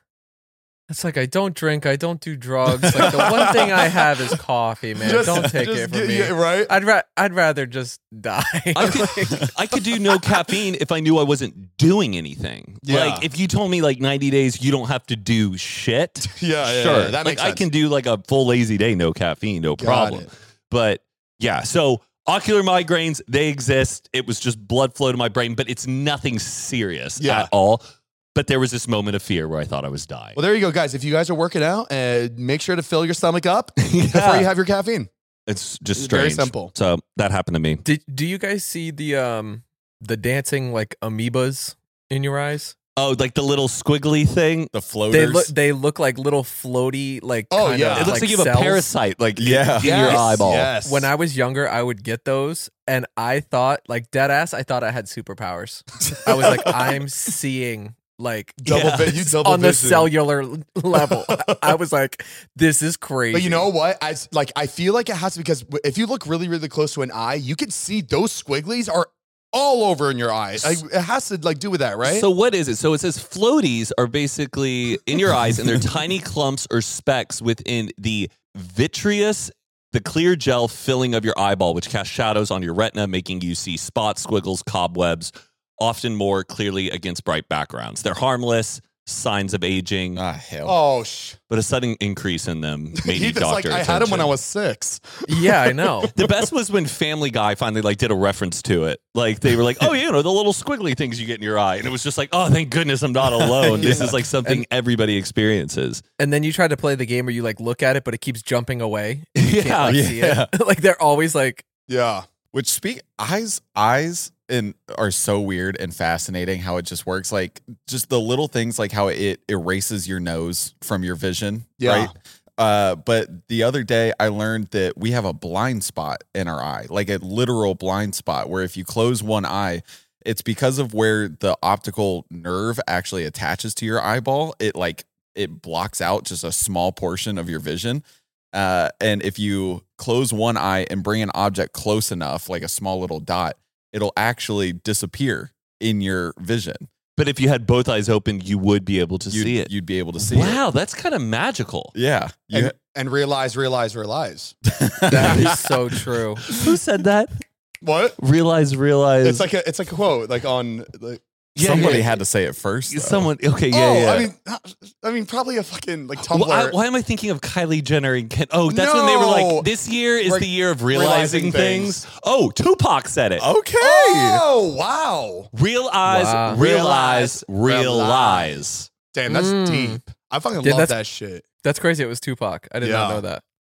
It's like I don't drink, I don't do drugs. Like the one thing I have is coffee, man. Just- don't take just it from get- me. yeah, right? I'd ra- I'd rather just die. I could, I could do no caffeine if I knew I wasn't doing anything. Yeah. Like if you told me like ninety days you don't have to do shit. Yeah, yeah, sure. yeah, that like makes I sense. can do like a full lazy day, no caffeine, no Got problem. it. But yeah, so ocular migraines, they exist. It was just blood flow to my brain, but it's nothing serious Yeah. at all. But there was this moment of fear where I thought I was dying. Well, there you go, guys. If you guys are working out, uh, make sure to fill your stomach up before you have your caffeine. It's just It's strange. very simple. So that happened to me. Did do you guys see the um the dancing like amoebas in your eyes? Oh, like the little squiggly thing. The floaters. They look they look like little floaty like Oh, kind yeah. of, It looks like, you have cells. a parasite, like Yeah. in, in your Yes, eyeball. Yes. When I was younger, I would get those, and I thought, like dead ass, I thought I had superpowers. I was like, I'm seeing like double Yeah. vi- you double on the vision. cellular level. I was like, this is crazy. But you know what? As like, I feel like it has to, because if you look really, really close to an eye, you can see those squigglies are all over in your eyes. Like, it has to like do with that, right? So what is it? So it says floaties are basically in your eyes, and they're tiny clumps or specks within the vitreous, the clear gel filling of your eyeball, which casts shadows on your retina, making you see spots, squiggles, cobwebs, often more clearly against bright backgrounds. They're harmless, signs of aging, Ah, hell. oh, sh- but a sudden increase in them may need Heath is like, doctor I had him when I attention. was six. Yeah, I know. The best was when Family Guy finally like did a reference to it. Like they were like, "Oh, you know, the little squiggly things you get in your eye," and it was just like, "Oh, thank goodness I'm not alone. This Yeah. is like something everybody experiences." And then you try to play the game where you like look at it, but it keeps jumping away. You Yeah, can't, like, see yeah. it. Like they're always like, Yeah. Which speak eyes eyes and are so weird and fascinating how it just works. Like just the little things like how it erases your nose from your vision. Yeah. Right. Uh, but the other day I learned that we have a blind spot in our eye, like a literal blind spot where if you close one eye, it's because of where the optical nerve actually attaches to your eyeball. It like it blocks out just a small portion of your vision. Uh, and if you close one eye and bring an object close enough, like a small little dot, it'll actually disappear in your vision. But if you had both eyes open, you would be able to You'd, see it. You'd be able to see it. Wow, that's kind of magical. Yeah. You, And, and realize, realize, realize. that is so true. Who said that? What? Realize, realize. It's like a, it's like a quote, like on, like, Yeah, somebody yeah. had to say it first. though. Someone. Okay, yeah, oh, yeah. I mean, I mean, probably a fucking like Tumblr. Well, I- why am I thinking of Kylie Jenner and Ken? Oh, that's when they were No. like, "This year is Like, the year of realizing, realizing things. things. Oh, Tupac said it. Okay. Oh, wow. Realize, Wow. realize, Realize, realize. Damn, that's Mm. deep. I fucking Dude, love that's- that shit. That's crazy. It was Tupac. I did not Yeah. know that.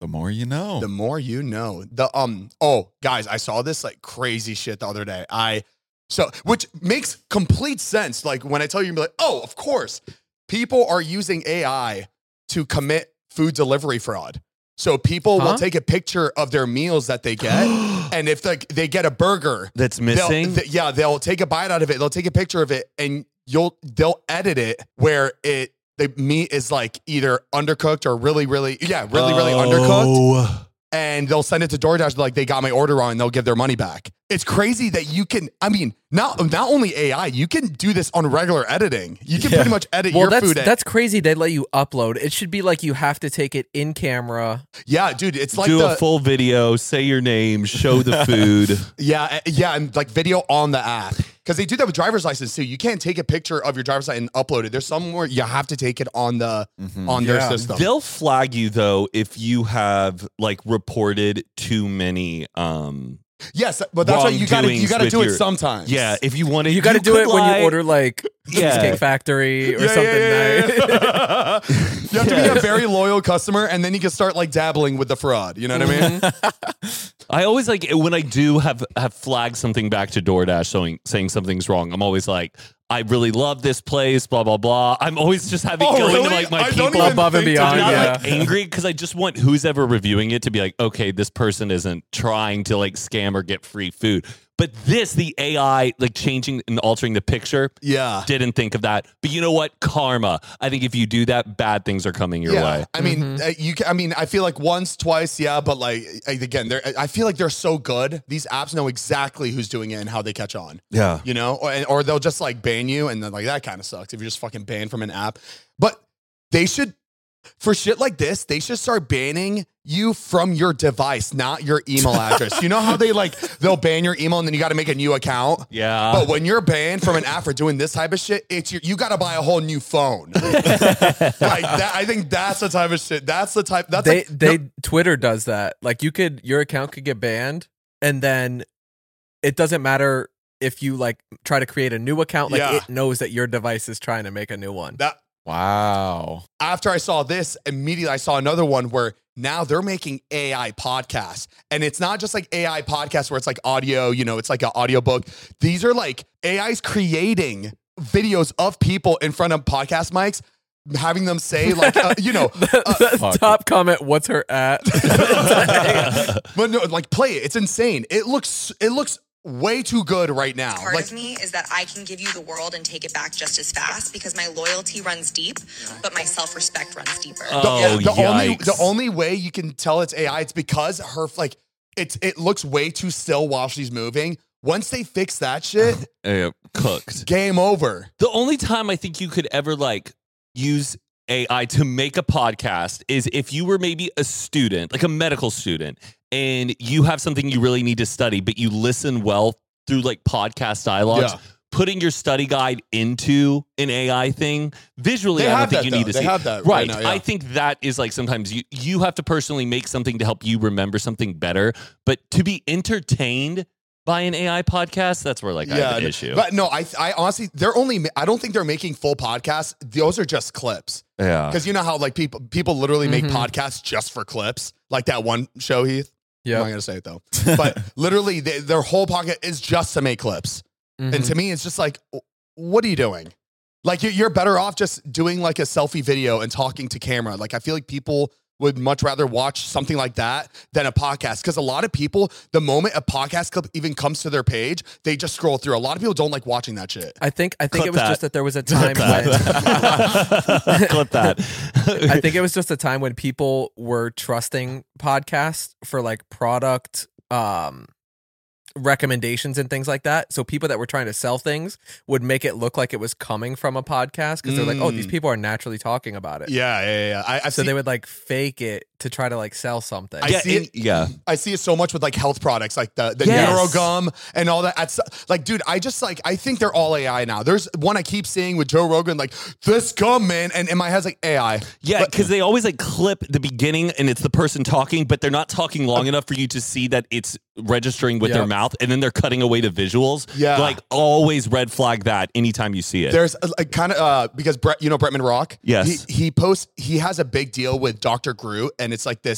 The more you know. The more you know. The um. Oh, guys, I saw this like crazy shit the other day. I so which makes complete sense. Like when I tell you, you're like, oh, of course, people are using A I to commit food delivery fraud. So people Huh? will take a picture of their meals that they get, and if like they get a burger That's they'll- missing. th- yeah, they'll take a bite out of it. They'll take a picture of it, and you'll they'll edit it where it the meat is like either undercooked or really, really, yeah, really, really undercooked. Oh. And they'll send it to DoorDash like they got my order wrong, and they'll give their money back. It's crazy that you can. I mean, not not only A I, you can do this on regular editing. You can Yeah. pretty much edit Well, your that's food. that's crazy. They let you upload. It should be like you have to take it in camera. yeah, dude. It's like Do the a full video, say your name, show the food. yeah, uh, yeah, and like video on the app because they do that with driver's license too. You can't take a picture of your driver's license and upload it. There's somewhere you have to take it on the Mhm. on their Yeah. system. They'll flag you though if you have like reported too many. Um, Yes, but that's why you got to you wrongdoings got to with do it your- sometimes. yeah, if you want to, You got to do could it when lie. you order like Yeah. Cheesecake Factory or Yeah, something yeah, yeah, nice. yeah. You have to be a very loyal customer, and then you can start like dabbling with the fraud. You know what I mean? I always like when I do have have flagged something back to DoorDash showing saying something's wrong. I'm always like, I really love this place, blah blah blah. I'm always just having Oh, going really? to like my I don't people even above and think to beyond, do not that. yeah. like angry because I just want who's ever reviewing it to be like, okay, this person isn't trying to like scam or get free food. But this, the A I like changing and altering the picture, Yeah. didn't think of that. But you know what? Karma. I think if you do that, bad things are coming your yeah. way. I mean, uh, you. Can, I mean, I feel like once, twice, yeah, but like uh, again, they're. I feel like they're so good. These apps know exactly who's doing it and how they catch on. Yeah. You know, or, or they'll just like ban you, and then like that kind of sucks if you're just fucking banned from an app. But they should, for shit like this, they should start banning you from your device, not your email address. You know how they like they'll ban your email and then you got to make a new account. Yeah. But when you're banned from an app for doing this type of shit, it's your, you got to buy a whole new phone. like that, I think that's the type of shit. That's the type. That's they like, they no- Twitter does that. Like you could your account could get banned, and then it doesn't matter if you like try to create a new account. Like Yeah. it knows that your device is trying to make a new one. that Wow. after I saw this, immediately I saw another one where now they're making A I podcasts. And it's not just like A I podcasts where it's like audio, you know, it's like an audiobook. These are like A I's creating videos of people in front of podcast mics, having them say like, uh, you know, uh, The top comment, what's her at? but no, like play it. It's insane. It looks, it looks way too good right now. Part Like, of me is that I can give you the world and take it back just as fast because my loyalty runs deep, but my self-respect runs deeper. Oh, the only yikes. the only way you can tell it's A I, it's because her like it's it looks way too still while she's moving. Once they fix that shit, Uh, cooked. game over. The only time I think you could ever like use A I to make a podcast is if you were maybe a student, like a medical student, and you have something you really need to study, but you listen well through like podcast dialogues. Yeah. Putting your study guide into an A I thing visually, They I don't have think that, you though. need to They see. have that right. right now, yeah. I think that is like sometimes you you have to personally make something to help you remember something better, but to be entertained by an A I podcast, that's where like I have an issue. But no, I I honestly they're only ma- I don't think they're making full podcasts. Those are just clips. yeah. Because you know how like people people literally make Mhm. podcasts just for clips, like that one show, Heath. I'm not Yeah. gonna say it though, but literally they, their whole podcast is just to make clips. Mm-hmm. And to me, it's just like, what are you doing? Like you- you're better off just doing like a selfie video and talking to camera. Like I feel like people would much rather watch something like that than a podcast. Because a lot of people, the moment a podcast clip even comes to their page, they just scroll through. A lot of people don't like watching that shit. I think I think Clip it was that. just that there was a time Clip when that. Clip that. I think it was just a time when people were trusting podcasts for like product um recommendations and things like that. So people that were trying to sell things would make it look like it was coming from a podcast because they're like, oh, these Mm. people are naturally talking about it. Yeah, yeah, yeah. yeah. I, I So see, they would like fake it to try to like sell something. I yeah, see and- it- yeah. I see it so much with like health products, like the the Yes. NeuroGum and all that. It's, like, dude, I just like I think they're all A I now. There's one I keep seeing with Joe Rogan, like this gum, man, and in my head's like A I. Yeah, But- because they always like clip the beginning and it's the person talking, but they're not talking long enough for you to see that it's registering with their Yep. mouth, and then they're cutting away the visuals. Yeah. Like always red flag that anytime you see it. There's like kind of uh because Brett, you know Bretman Rock. Yes. He he posts. He has a big deal with Doctor Groot, and it's like this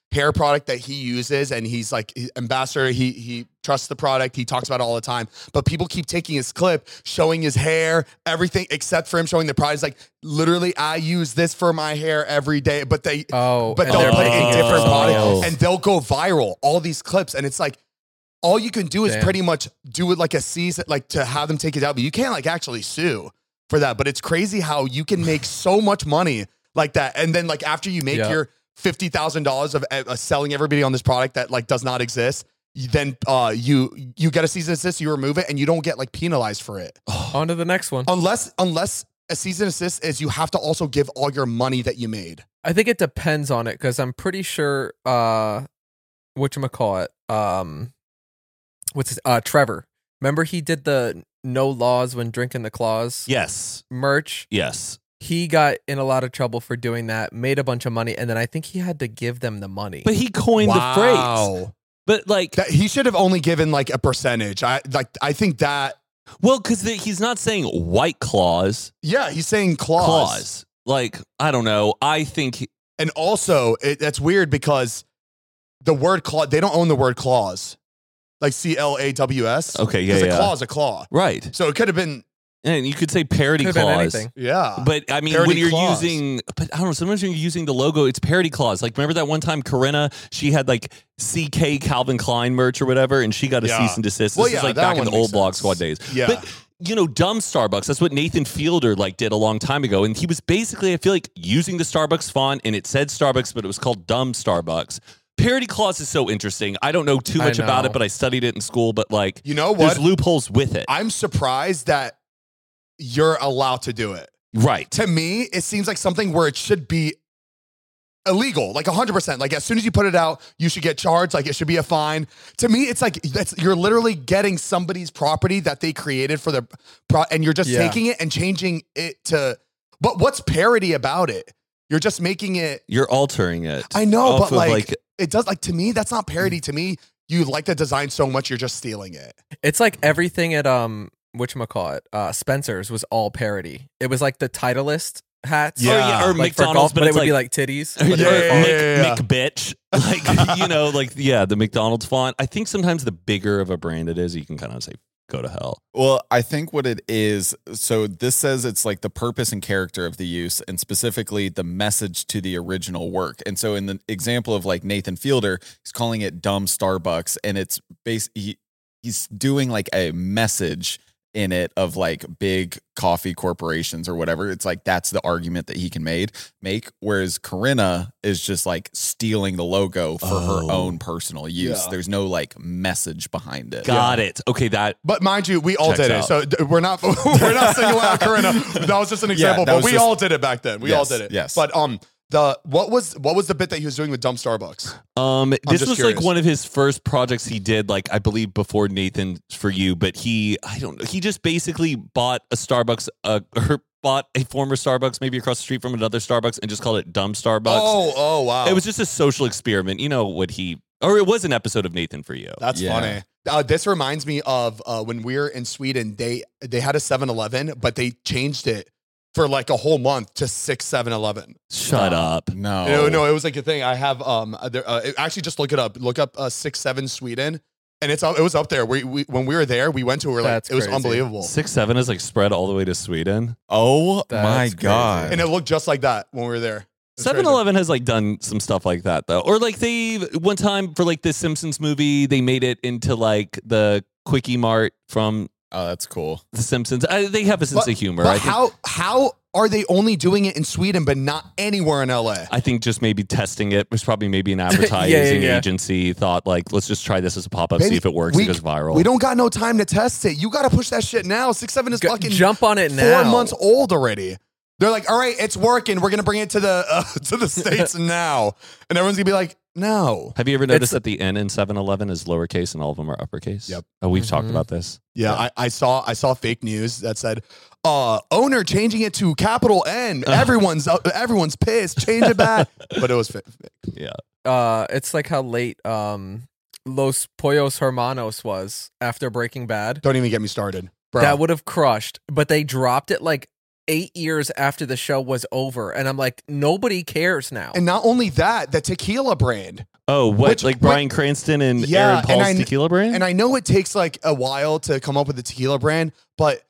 hair product that he uses, and he's like he- ambassador. He he trusts the product. He talks about it all the time. But people keep taking his clip, showing his hair, everything except for him showing the product. It's like literally, I use this for my hair every day. But they Oh, but and they'll they're put it in making it different for products, sales. and they'll go viral. All these clips, and it's like all you can do is Damn. pretty much do it like a season, like to have them take it out. But you can't like actually sue for that. But it's crazy how you can make so much money like that, and then like after you make Yeah. your fifty thousand dollars of uh, selling everybody on this product that like does not exist, you, then uh, you you get a cease and desist, you remove it, and you don't get like penalized for it. On to the next one. Unless unless a cease and desist is you have to also give all your money that you made. I think it depends on it because I'm pretty sure uh whatchamacallit, um what's his uh Trevor. Remember he did the no laws when drinking the claws Yes. merch? Yes. He got in a lot of trouble for doing that, made a bunch of money, and then I think he had to give them the money. But he coined the phrase. But like, That, he should have only given like a percentage. I like I think that well, because he's not saying white claws, yeah, he's saying clause. claws. Like, I don't know. I think he- And also, it, that's weird because the word claw, they don't own the word clause. Like C L A W S. Okay, yeah, Because yeah. a claw is a claw. right. So it could have been, And you could say parody Could have been clause. anything. yeah. But I mean, Parody when you're clause. using, but I don't know, sometimes when you're using the logo, it's parody clause. Like, remember that one time Corinna, she had like C K Calvin Klein merch or whatever, and she got a Yeah. cease and desist. This Well, is yeah, like that back in one the makes old Blog sense. Squad days. Yeah. But, you know, dumb Starbucks, that's what Nathan Fielder like did a long time ago. And he was basically, I feel like, using the Starbucks font, and it said Starbucks, but it was called dumb Starbucks. Parody clause is so interesting. I don't know too I much about know. it, but I studied it in school. But like, You know there's what? loopholes with it. I'm surprised that you're allowed to do it. right. To me, it seems like something where it should be illegal, like one hundred percent. Like as soon as you put it out, you should get charged. Like it should be a fine. To me, it's like that's you're literally getting somebody's property that they created for their pro, and you're just Yeah. taking it and changing it to. But what's parody about it? You're just making it. You're altering it. I know, off but of, like, it does. Like to me, that's not parody. To me, you like the design so much, you're just stealing it. It's like everything at um whatchamacallit, uh Spencer's was all parody. It was like the Titleist hats. Yeah. Oh, yeah, or like for McDonald's, golf, but but it it's would be like- like titties. Or But Yeah, they were yeah, all- Mick, yeah, yeah. Mick bitch. Like, you know, like, yeah, the McDonald's font. I think sometimes the bigger of a brand it is, you can kind of say, go to hell. Well, I think what it is, so this says it's like the purpose and character of the use, and specifically the message to the original work. And so in the example of like Nathan Fielder, he's calling it dumb Starbucks, and it's base he, he's doing like a message in it of like big coffee corporations or whatever. It's like that's the argument that he can made make. Whereas Corinna is just like stealing the logo for Oh. her own personal use. Yeah. There's no like message behind it. Got it. Okay, that. But mind you, we all Checks did it. out. So d- we're not we're not singling out Corinna. That was just an example. that but was we just- all did it back then. We all Yes, did it. yes. But um, the what was what was the bit that he was doing with dumb Starbucks? Um, this just was curious. like one of his first projects he did, like I believe before Nathan for You, but he, I don't know, he just basically bought a Starbucks, uh, or bought a former Starbucks, maybe across the street from another Starbucks, and just called it Dumb Starbucks. Oh, oh wow. It was just a social experiment. You know what he, or it was an episode of Nathan for You. That's Yeah. funny. Uh, this reminds me of uh, when we were in Sweden. They they had a seven eleven, but they changed it for like a whole month to six seven eleven. Shut up. No. No, no, it was like a thing. I have um, there, uh, actually just look it up. Look up uh, six seven Sweden, and it's up- it was up there. We, we when we were there, we went to. We were like, That's it was crazy. unbelievable, Six seven is like spread all the way to Sweden. Oh That's my crazy. God. and it looked just like that when we were there. It's Seven crazy. Eleven has like done some stuff like that though, or like they one time for like the Simpsons movie, they made it into like the Quickie Mart from Oh, that's cool. the Simpsons. I, they have a sense But- of humor. But I think. how how are they only doing it in Sweden but not anywhere in L A? I think just maybe testing it was probably maybe an advertising yeah. agency thought like, let's just try this as a pop up, see Baby, if it works. we, it goes viral. We don't got no time to test it. You got to push that shit now. Six seven is Go- fucking jump on it four now. months old already. They're like, all right, it's working. We're gonna bring it to the uh, to the states now, and everyone's gonna be like, no. Have you ever noticed It's- that the N in seven eleven is lowercase and all of them are uppercase? Yep. Oh, we've talked Mhm. about this. Yeah, I, I saw I saw fake news that said, uh, owner changing it to capital N. Everyone's uh, everyone's pissed. Change it back, but it was fake. Yeah. Uh, it's like how late um Los Pollos Hermanos was after Breaking Bad. Don't even get me started, bro. That would have crushed, but they dropped it like eight years after the show was over, and I'm like, nobody cares now. and not only that, the tequila brand. Oh, what? Which- like Bryan Cranston and Yeah, Aaron Paul's and I- tequila brand? And I know it takes like a while to come up with the tequila brand, but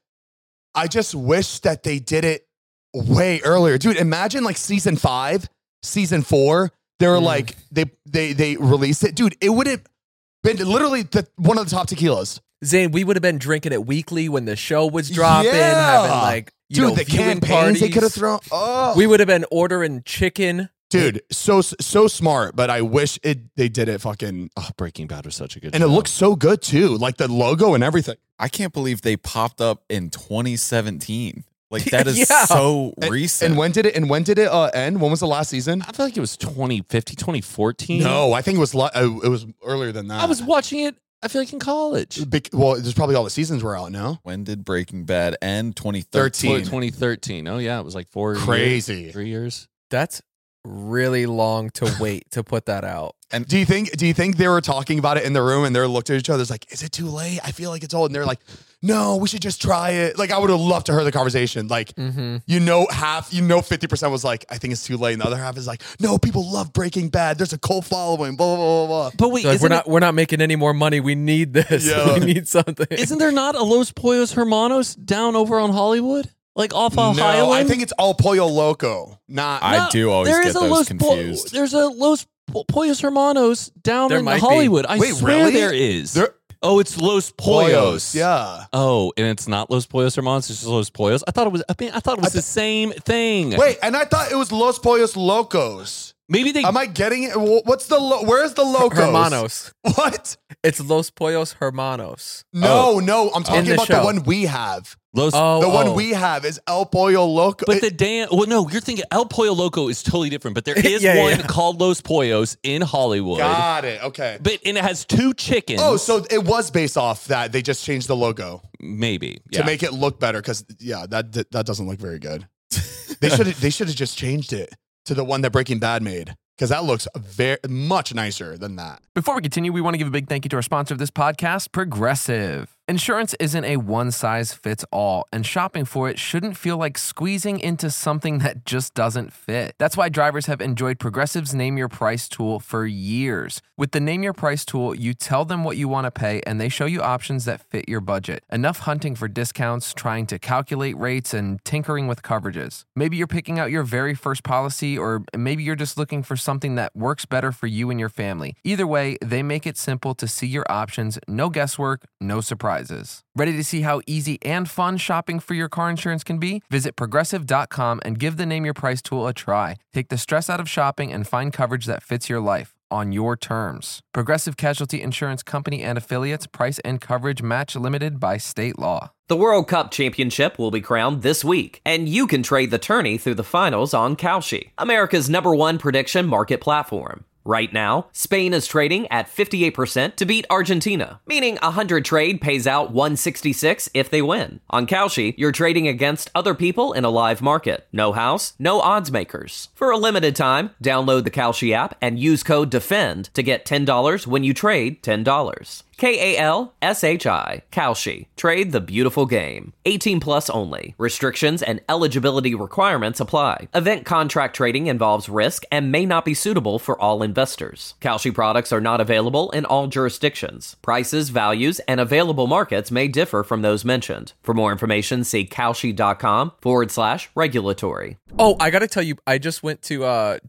I just wish that they did it way earlier. Dude, imagine like season five, season four, they were Mm. like, they they they released it. Dude, it would have been literally the, one of the top tequilas. Zane, we would have been drinking it weekly when the show was dropping, Yeah. having like you Dude, know the viewing campaigns parties. they could have thrown. Oh. We would have been ordering chicken. Dude, so so smart, but I wish it they did it fucking oh, Breaking Bad was such a good and show. it looks so good too. Like the logo and everything. I can't believe they popped up in twenty seventeen. Like that is Yeah. so And- recent. And when did it and when did it uh, end? When was the last season? I feel like it was twenty fifteen, twenty fourteen. No, I think it was li- uh, it was earlier than that. I was watching it, I feel like in college. Big, well, there's probably all the seasons were out now. when did Breaking Bad end? twenty thirteen. thirteen. twenty thirteen. Oh, yeah. It was like four Crazy. years, three years. That's really long to wait to put that out. And do you think do you think they were talking about it in the room and they looked at each other? It's like, is it too late? I feel like it's old. And they're like, no, we should just try it. Like I would have loved to hear the conversation. Like Mm-hmm. you know, half you know, fifty percent was like, I think it's too late, and the other half is like, no, people love Breaking Bad. There's a cult following. Blah blah blah blah. blah. But wait, Like, we're isn't, not we're not making any more money. We need this. Yeah. We need something. it, isn't there not a Los Pollos Hermanos down over on Hollywood? Like off of No, Highland? I think it's all Pollo Loco. Not I No, do always there get is a those Los Po- confused. there's a Los Po- Pollos Hermanos down There in might be. Hollywood. I Wait, swear really? there is. There- oh, it's Los Pollos. Yeah. Oh, and it's not Los Pollos Hermanos. It's just Los Pollos. I thought it was. I, mean, I thought it was I the same thing. Wait, and I thought it was Los Pollos Locos. maybe they. Am I getting it? Wh- What's the lo- where's the Locos? Hermanos. What? It's Los Pollos Hermanos. No, no. I'm talking the about the show. one we have. Los. Oh, The oh. one we have is El Pollo Loco. But It- the damn. Well, no, you're thinking El Pollo Loco is totally different. But there is Yeah, one yeah. called Los Pollos in Hollywood. got it. Okay. But and it has two chickens. Oh, so it was based off that. They just changed the logo maybe to yeah. make it look better. Because yeah, that that that doesn't look very good. They should they should have just changed it to the one that Breaking Bad made. Because that looks very much nicer than that. Before we continue, we want to give a big thank you to our sponsor of this podcast, Progressive. Insurance isn't a one size fits all, and shopping for it shouldn't feel like squeezing into something that just doesn't fit. That's why drivers have enjoyed Progressive's Name Your Price tool for years. With the Name Your Price tool, you tell them what you want to pay, and they show you options that fit your budget. Enough hunting for discounts, trying to calculate rates, and tinkering with coverages. Maybe you're picking out your very first policy, or maybe you're just looking for something that works better for you and your family. Either way, they make it simple to see your options, no guesswork, no surprises. Ready to see how easy and fun shopping for your car insurance can be? Visit progressive dot com and give the Name Your Price tool a try. Take the stress out of shopping and find coverage that fits your life on your terms. Progressive Casualty Insurance Company and Affiliates. Price and coverage match limited by state law. The World Cup Championship will be crowned this week, and you can trade the tourney through the finals on Kalshi, America's number one prediction market platform. Right now, Spain is trading at fifty-eight percent to beat Argentina, meaning a one hundred trade pays out one sixty-six if they win. On Kalshi, you're trading against other people in a live market. No house, no odds makers. For a limited time, download the Kalshi app and use code DEFEND to get ten dollars when you trade ten dollars. K A L S H I, Kalshi. Trade the beautiful game. eighteen plus only. Restrictions and eligibility requirements apply. Event contract trading involves risk and may not be suitable for all investors. Kalshi products are not available in all jurisdictions. Prices, values, and available markets may differ from those mentioned. For more information, see kalshi.com forward slash regulatory. Oh, I gotta tell you, I just went to uh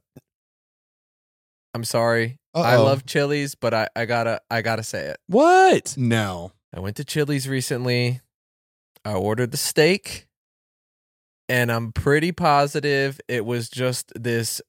I'm sorry. I Uh-oh. love Chili's, but I, I gotta I gotta say it. What? No. I went to Chili's recently. I ordered the steak, and I'm pretty positive it was just this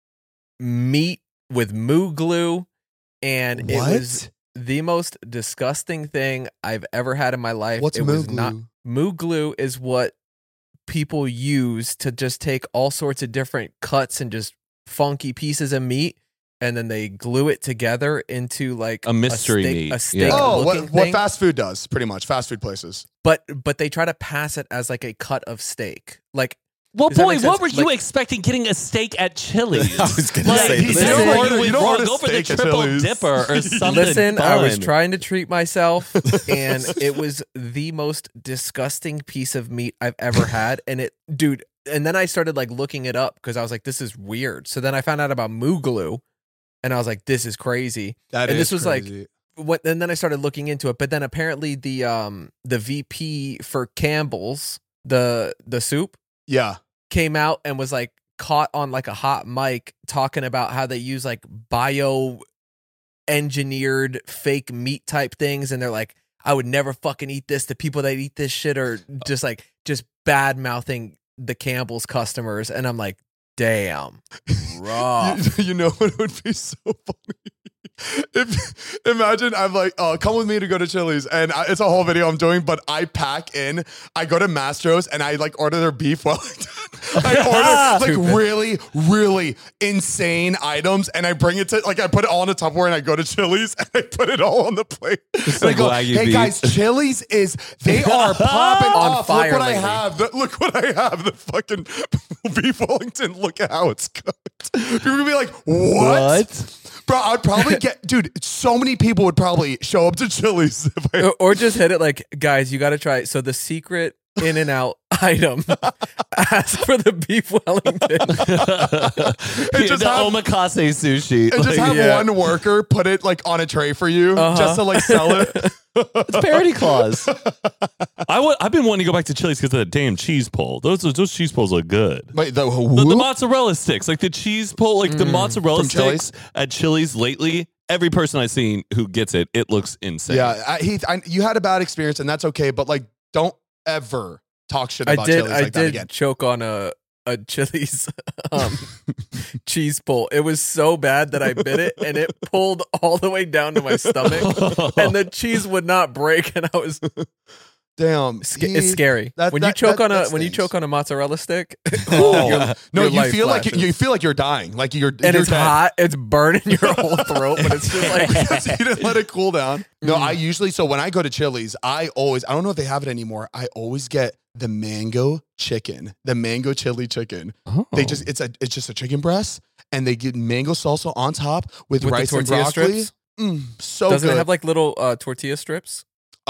meat with moo glue, and it was the most disgusting thing I've ever had in my life. What's it moo was not glue? moo glue is what people use to just take all sorts of different cuts and just funky pieces of meat, and then they glue it together into like A mystery steak, meat, a steak. yeah. Oh, what, looking what thing. fast food does, pretty much. Fast food places. But but they try to pass it as like a cut of steak. Like Well, Does that boy, make what sense? were you Like- expecting getting a steak at Chili's? I was gonna Like, say you this. don't Listen- order with You don't raw, order go for the steak at triple Chili's. dipper or something. listen, I was fun. trying to treat myself, and it was the most disgusting piece of meat I've ever had. And it, dude, and then I started like looking it up because I was like, this is weird. So then I found out about moo glue, and I was like, this is crazy. That and is this was crazy. like what, and then I started looking into it, but then apparently the um the V P for Campbell's, the the soup, yeah, came out and was like caught on like a hot mic talking about how they use like bio engineered fake meat type things, and they're like, I would never fucking eat this. The people that eat this shit are just like just bad mouthing the Campbell's customers, and I'm like, damn, rough. you, you know what would be so funny? If imagine I'm like, oh, come with me to go to Chili's, and I, it's a whole video I'm doing, but I pack in, I go to Mastro's, and I like order their beef Wellington. I order like really, really insane items, and I bring it to like I put it all on the Tupperware, and I go to Chili's, and I put it all on the plate. And like I go, Wagyu hey beef. guys, Chili's is they are popping On off. fire Look what I lately. have. The- look what I have. The fucking beef Wellington. Look at how it's cooked. You're gonna be like, what? What? Bro, I'd probably get, dude, so many people would probably show up to Chili's if I. or, or just hit it like, guys, you got to try it. So the secret in and out item, ask for the beef Wellington. Yeah, just the have- omakase sushi. And just Like, have yeah. one worker put it like on a tray for you Uh-huh. just to like sell it. it's parody clause. I w- I've been wanting to go back to Chili's because of that damn cheese pull. Those those cheese pulls look good. Wait, the, The, who? the mozzarella sticks, like the cheese pull, like the mozzarella From Chili's? sticks at Chili's lately. Every person I've seen who gets it, it looks insane. Yeah, I, Heath, I, you had a bad experience and that's okay, but like, don't ever talk shit I about did. Chili's I like that did again. choke on a a Chili's um, cheese pull. It was so bad that I bit it, and it pulled all the way down to my stomach, and the cheese would not break. And I was Damn, sca- Heath, it's scary that- when you that- choke that- on a that when you stings. choke on a mozzarella stick. Oh. your- No, your you life feel like flashes. you feel like you're dying, like you're and you're it's dead. hot. It's burning your whole throat, but it's just like Because you didn't let it cool down. No, Mm. I usually, so when I go to Chili's, I always, I don't know if they have it anymore. I always get the mango chicken, the mango chili chicken. Oh. They just, it's a, it's just a chicken breast, and they get mango salsa on top with, with the rice and tortilla broccoli. strips. Mm, so Doesn't good. it have like little uh, tortilla strips?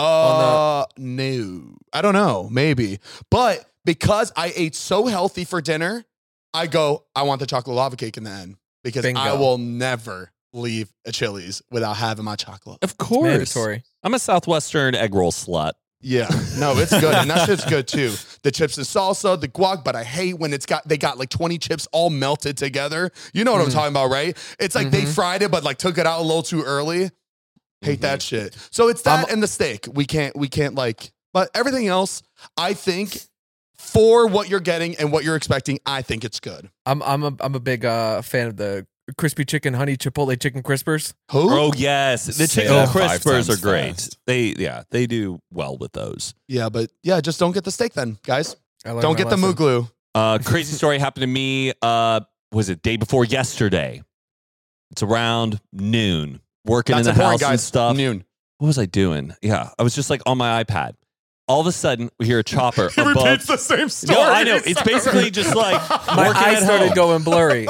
Uh, no, I don't know, maybe, but because I ate so healthy for dinner, I go, I want the chocolate lava cake in the end because Bingo. I will never leave a Chili's without having my chocolate. Of course. Mandatory. I'm a Southwestern egg roll slut. Yeah, no, it's good, and that shit's good too. The chips and salsa, the guac, but I hate when it's got they got like twenty chips all melted together. You know what I'm talking about, right? It's like they Mhm. fried it, but like took it out a little too early. Hate that shit. So it's that and the steak. We can't, we can't like, but everything else, I think for what you're getting and what you're expecting, I think it's good. I'm I'm a I'm a big uh, fan of the crispy chicken honey chipotle chicken crispers. Who? Oh yes, the Say chicken that five crispers times are great. fast. They yeah, they do well with those. Yeah, but yeah, just don't get the steak then, guys. I learned Don't my get the lesson. muglu. Uh, crazy story happened to me. Uh, was it day before yesterday? It's around noon. Working That's in the important, house and guys. stuff. Noon. What was I doing? Yeah, I was just like on my iPad. All of a sudden, we hear a chopper He above. repeats the same story. No, I know. It's basically just like My working eyes at started home. going blurry.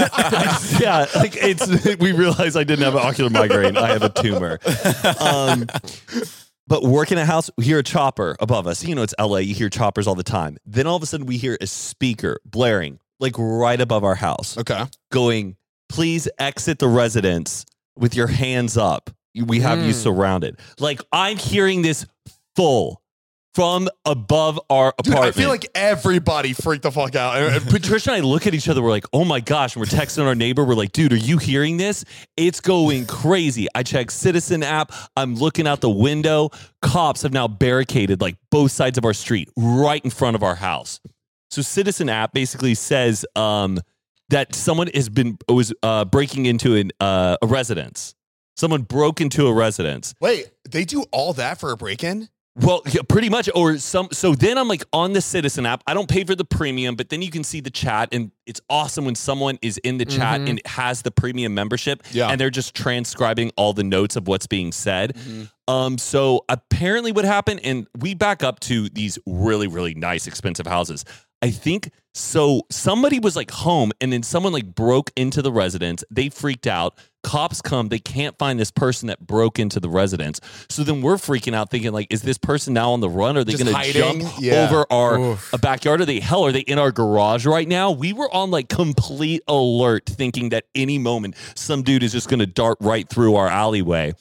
Yeah, like it's. We realized I didn't have an ocular migraine. I have a tumor. Um, but working at a house, we hear a chopper above us. You know, it's L A. You hear choppers all the time. Then all of a sudden, we hear a speaker blaring like right above our house, Okay. going, "Please exit the residence with your hands up. We have you Mm. surrounded." Like I'm hearing this full from above our Dude, apartment. I feel like everybody freaked the fuck out. And- and Patricia and I look at each other. We're like, "Oh my gosh!" And we're texting our neighbor. We're like, "Dude, are you hearing this? It's going crazy." I check Citizen app. I'm looking out the window. Cops have now barricaded like both sides of our street, right in front of our house. So Citizen app basically says um, that someone has been was uh, breaking into an, uh, a residence. Someone broke into a residence. Wait, they do all that for a break-in? Well, yeah, pretty much, or some. So then I'm like on the Citizen app. I don't pay for the premium, but then you can see the chat, and it's awesome when someone is in the chat Mhm. and has the premium membership, Yeah. and they're just transcribing all the notes of what's being said. Mm-hmm. Um, so apparently, what happened, and we back up to these really, really nice, expensive houses. I think so. Somebody was like home, and then someone like broke into the residence. They freaked out. Cops come. They can't find this person that broke into the residence. So then we're freaking out, thinking like, is this person now on the run? Are they Just going to hiding? jump Yeah. over our Oof. a backyard? Are they hell? Are they in our garage right now? We were on like complete alert, thinking that any moment some dude is just going to dart right through our alleyway.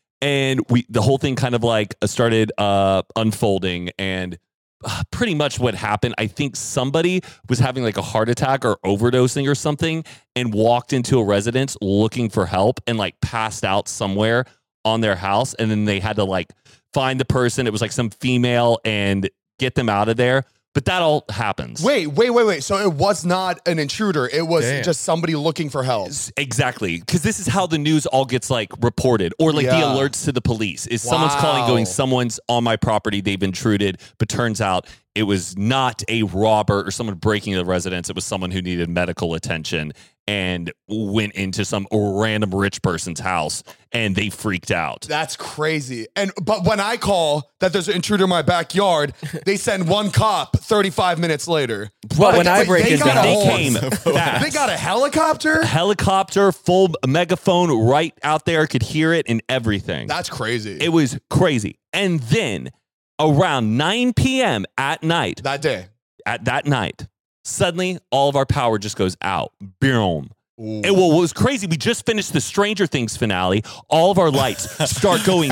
And we, the whole thing kind of like started uh, unfolding, and uh, pretty much what happened, I think somebody was having like a heart attack or overdosing or something and walked into a residence looking for help and like passed out somewhere on their house. And then they had to like find the person. It was like some female and get them out of there. But that all happens. Wait, wait, wait, wait. So it was not an intruder. It was Damn. just somebody looking for help. Exactly. Because this is how the news all gets like reported, or like Yeah. the alerts to the police is someone's calling Wow. going, someone's on my property, they've intruded, but turns out it was not a robber or someone breaking the residence. It was someone who needed medical attention and went into some random rich person's house, and they freaked out. That's crazy. And but when I call that there's an intruder in my backyard, they send one cop thirty-five minutes later. Well, when I Wait, break they into got a the They whole- came fast. They got a helicopter? Helicopter, full megaphone right out there, could hear it and everything. That's crazy. It was crazy. And then around nine p.m. at night, that day. at that night, suddenly all of our power just goes out. Boom. Ooh. And well, what was crazy, we just finished the Stranger Things finale. All of our lights start going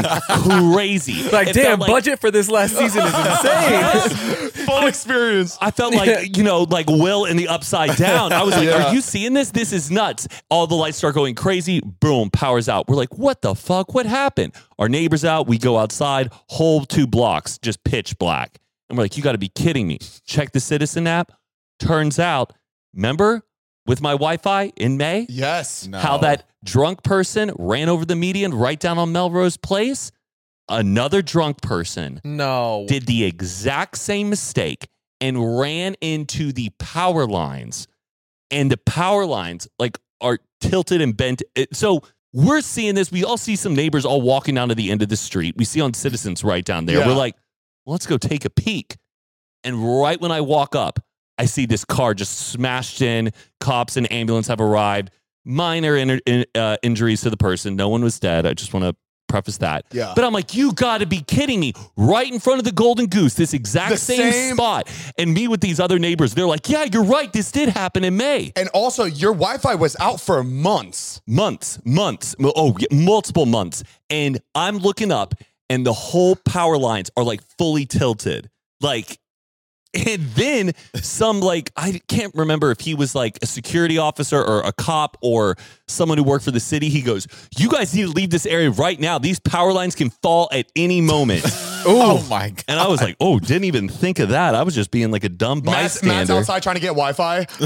crazy. Like, It damn, felt like- budget for this last season is insane. Full experience. I felt like, you know, like Will in the Upside Down. I was like, Yeah. are you seeing this? This is nuts. All the lights start going crazy. Boom, power's out. We're like, what the fuck? What happened? Our neighbor's out. We go outside. Whole two blocks, just pitch black. And we're like, you got to be kidding me. Check the Citizen app. Turns out, remember with my Wi-Fi in May? Yes. No. How that drunk person ran over the median right down on Melrose Place? Another drunk person No. did the exact same mistake and ran into the power lines. And the power lines like are tilted and bent. It- So we're seeing this. We all see some neighbors all walking down to the end of the street. We see on Citizens right down there. Yeah. We're like, well, let's go take a peek. And right when I walk up, I see this car just smashed in. Cops and ambulance have arrived. Minor in, in, uh, injuries to the person. No one was dead. I just want to preface that. Yeah. But I'm like, you got to be kidding me. Right in front of the Golden Goose, this exact The same, same- spot. And me with these other neighbors, they're like, yeah, you're right. This did happen in May. And also, your Wi-Fi was out for months. Months, months. Oh, yeah, multiple months. And I'm looking up, and the whole power lines are like fully tilted. Like, and then some, like, I can't remember if he was like a security officer or a cop or someone who worked for the city. He goes, you guys need to leave this area right now. These power lines can fall at any moment. Oh my god! And I was like, oh, didn't even think of that. I was just being like a dumb Matt's, Matt's bystander. outside trying to get Wi-Fi. By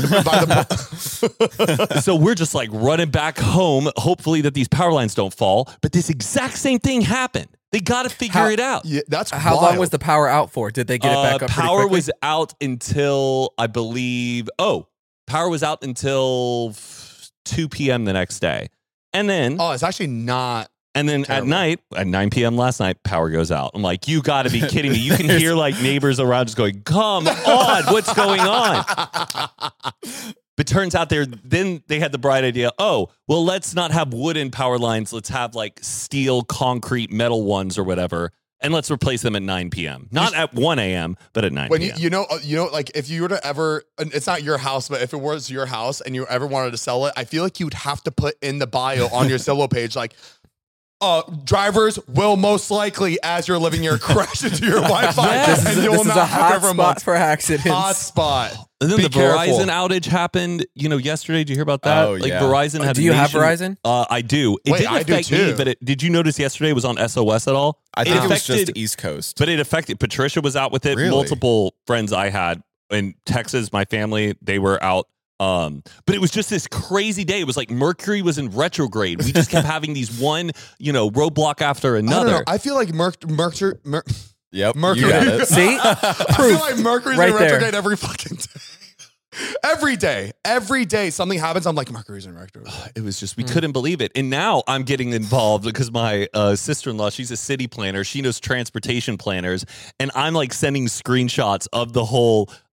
the- So we're just like running back home, hopefully that these power lines don't fall. But this exact same thing happened. They got to figure How- it out. yeah, that's How wild. long was the power out for? Did they get it Uh, back up? pretty power quickly? was out until, I believe, oh, power was out until f- two p.m. the next day. And then, Oh, it's actually not. and then at terrible. night, at nine p.m. last night, power goes out. I'm like, you got to be kidding me. You can hear like neighbors around just going, come on, what's going on? But turns out there, then they had the bright idea, oh, well, let's not have wooden power lines. Let's have like steel, concrete, metal ones or whatever. And let's replace them at nine p.m. Not at one a.m., but at nine When you, p.m. you know, uh, you know, like if you were to ever, and it's not your house, but if it was your house and you ever wanted to sell it, I feel like you'd have to put in the bio on your Zillow page, like, uh, drivers will most likely, as you're living here, crash into your Wi-Fi, Yes. This is, and you this will is not a have hot ever a spot month. for accidents. Hot spot. And then Be the careful. Verizon outage happened, you know, yesterday. Did you hear about that? Oh, like yeah. Verizon had Do a you have nation- Verizon? Uh, I do. It Wait, didn't I do affect me, too. but it, did you notice yesterday it was on S O S at all? I It think it was affected- just East Coast. But it affected, Patricia was out with it. Really? Multiple friends I had in Texas, my family, they were out. Um, but it was just this crazy day. It was like Mercury was in retrograde. We just kept having these one, you know, roadblock after I don't know. another. I feel like Merc, Mercury, Mer- Yep, Mercury. you got it. See? I feel Proof. like Mercury's Right in there. retrograde every fucking day. Every day, every day something happens. I'm like, Mercury's in retrograde. It was just, we couldn't believe it. And now I'm getting involved because my uh, sister-in-law, she's a city planner. She knows transportation planners. And I'm like sending screenshots of the whole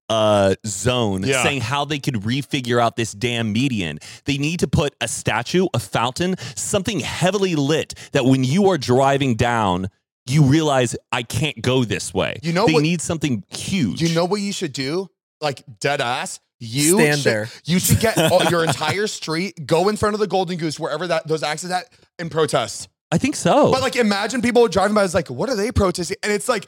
uh, zone Yeah. saying how they could refigure out this damn median. They need to put a statue, a fountain, something heavily lit that when you are driving down, you realize I can't go this way. You know they what- need something huge. You know what you should do? Like dead ass. You Stand should, there. You should get all, your entire street, go in front of the Golden Goose, wherever that those axes at, and protest. I think so. But like, imagine people driving by. It's like, what are they protesting? And it's like,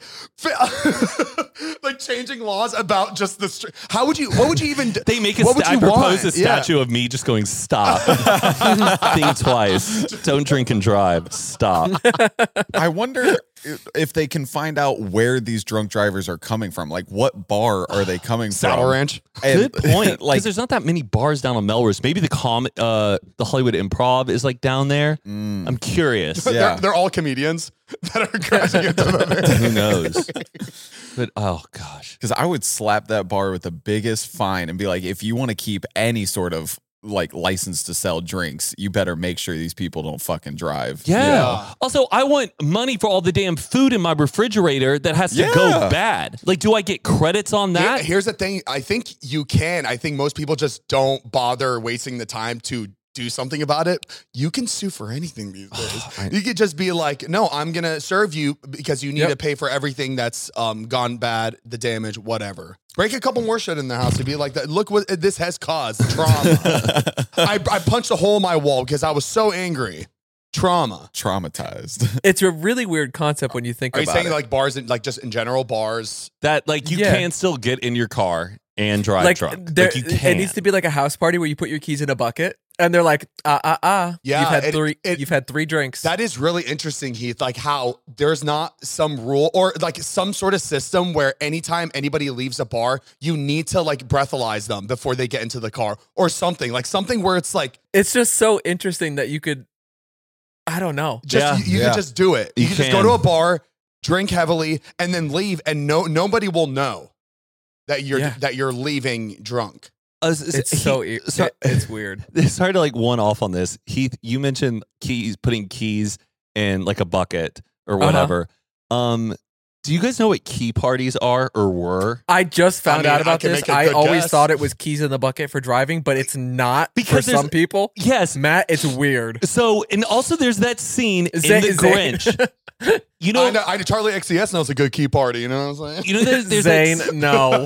like changing laws about just the street. How would you? What would you even? do? They make a what would sta- you propose want? a statue of me just going, stop. Think twice. Don't drink and drive. Stop. I wonder if they can find out where these drunk drivers are coming from. Like, what bar are they coming Saddle from? Ranch. And, Good point. Because like, there's not that many bars down on Melrose. Maybe the com- uh, the Hollywood Improv is like down there. mm, I'm curious. Yeah. They're, they're all comedians that are crashing into the Who knows? But oh gosh. because I would slap that bar with the biggest fine and be like, if you want to keep any sort of like license to sell drinks, you better make sure these people don't fucking drive. Yeah. Yeah. Also, I want money for all the damn food in my refrigerator that has to Yeah. go bad. Like, do I get credits on Here- that? here's the thing. I think you can. I think most people just don't bother wasting the time to do something about it. You can sue for anything these days. You could just be like, no, I'm going to serve you because you need Yep. to pay for everything that's um, gone bad, the damage, whatever. Break a couple more shit in the house to be like that. Look what this has caused. Trauma. I, I punched a hole in my wall because I was so angry. Trauma. Traumatized. It's a really weird concept when you think Are you about saying it. like bars, in, like just in general, bars? That like you Yeah. can still get in your car and drive like drunk. there, like you it can. needs to be like a house party where you put your keys in a bucket and they're like, ah ah ah. Yeah, you've had it- three. it- you've had three drinks. That is really interesting, Heath. Like how there's not some rule or like some sort of system where anytime anybody leaves a bar, you need to like breathalyze them before they get into the car or something. Like something where it's like it's just so interesting that you could. I don't know. just Yeah. you, you Yeah. can just do it. You, You can, just go can. to a bar, drink heavily, and then leave, and no nobody will know that you're Yeah. that you're leaving drunk. Uh, s- s- It's he- so, e- so- it- it's weird. Sorry to like one off on this. Heath, you mentioned keys, putting keys in like a bucket or Uh-huh. whatever. Um, do you guys know what key parties are or were? I just found I mean, out I about can this. make a I good always guess. thought it was keys in the bucket for driving, but it's not Because for there's- some people. Yes. Matt, it's weird. So, and also there's that scene in Zane- The Zane- Grinch. You know, I know, I know Charlie X C S knows a good key party. You know what I'm saying? you know, there's, there's Zane, that, no.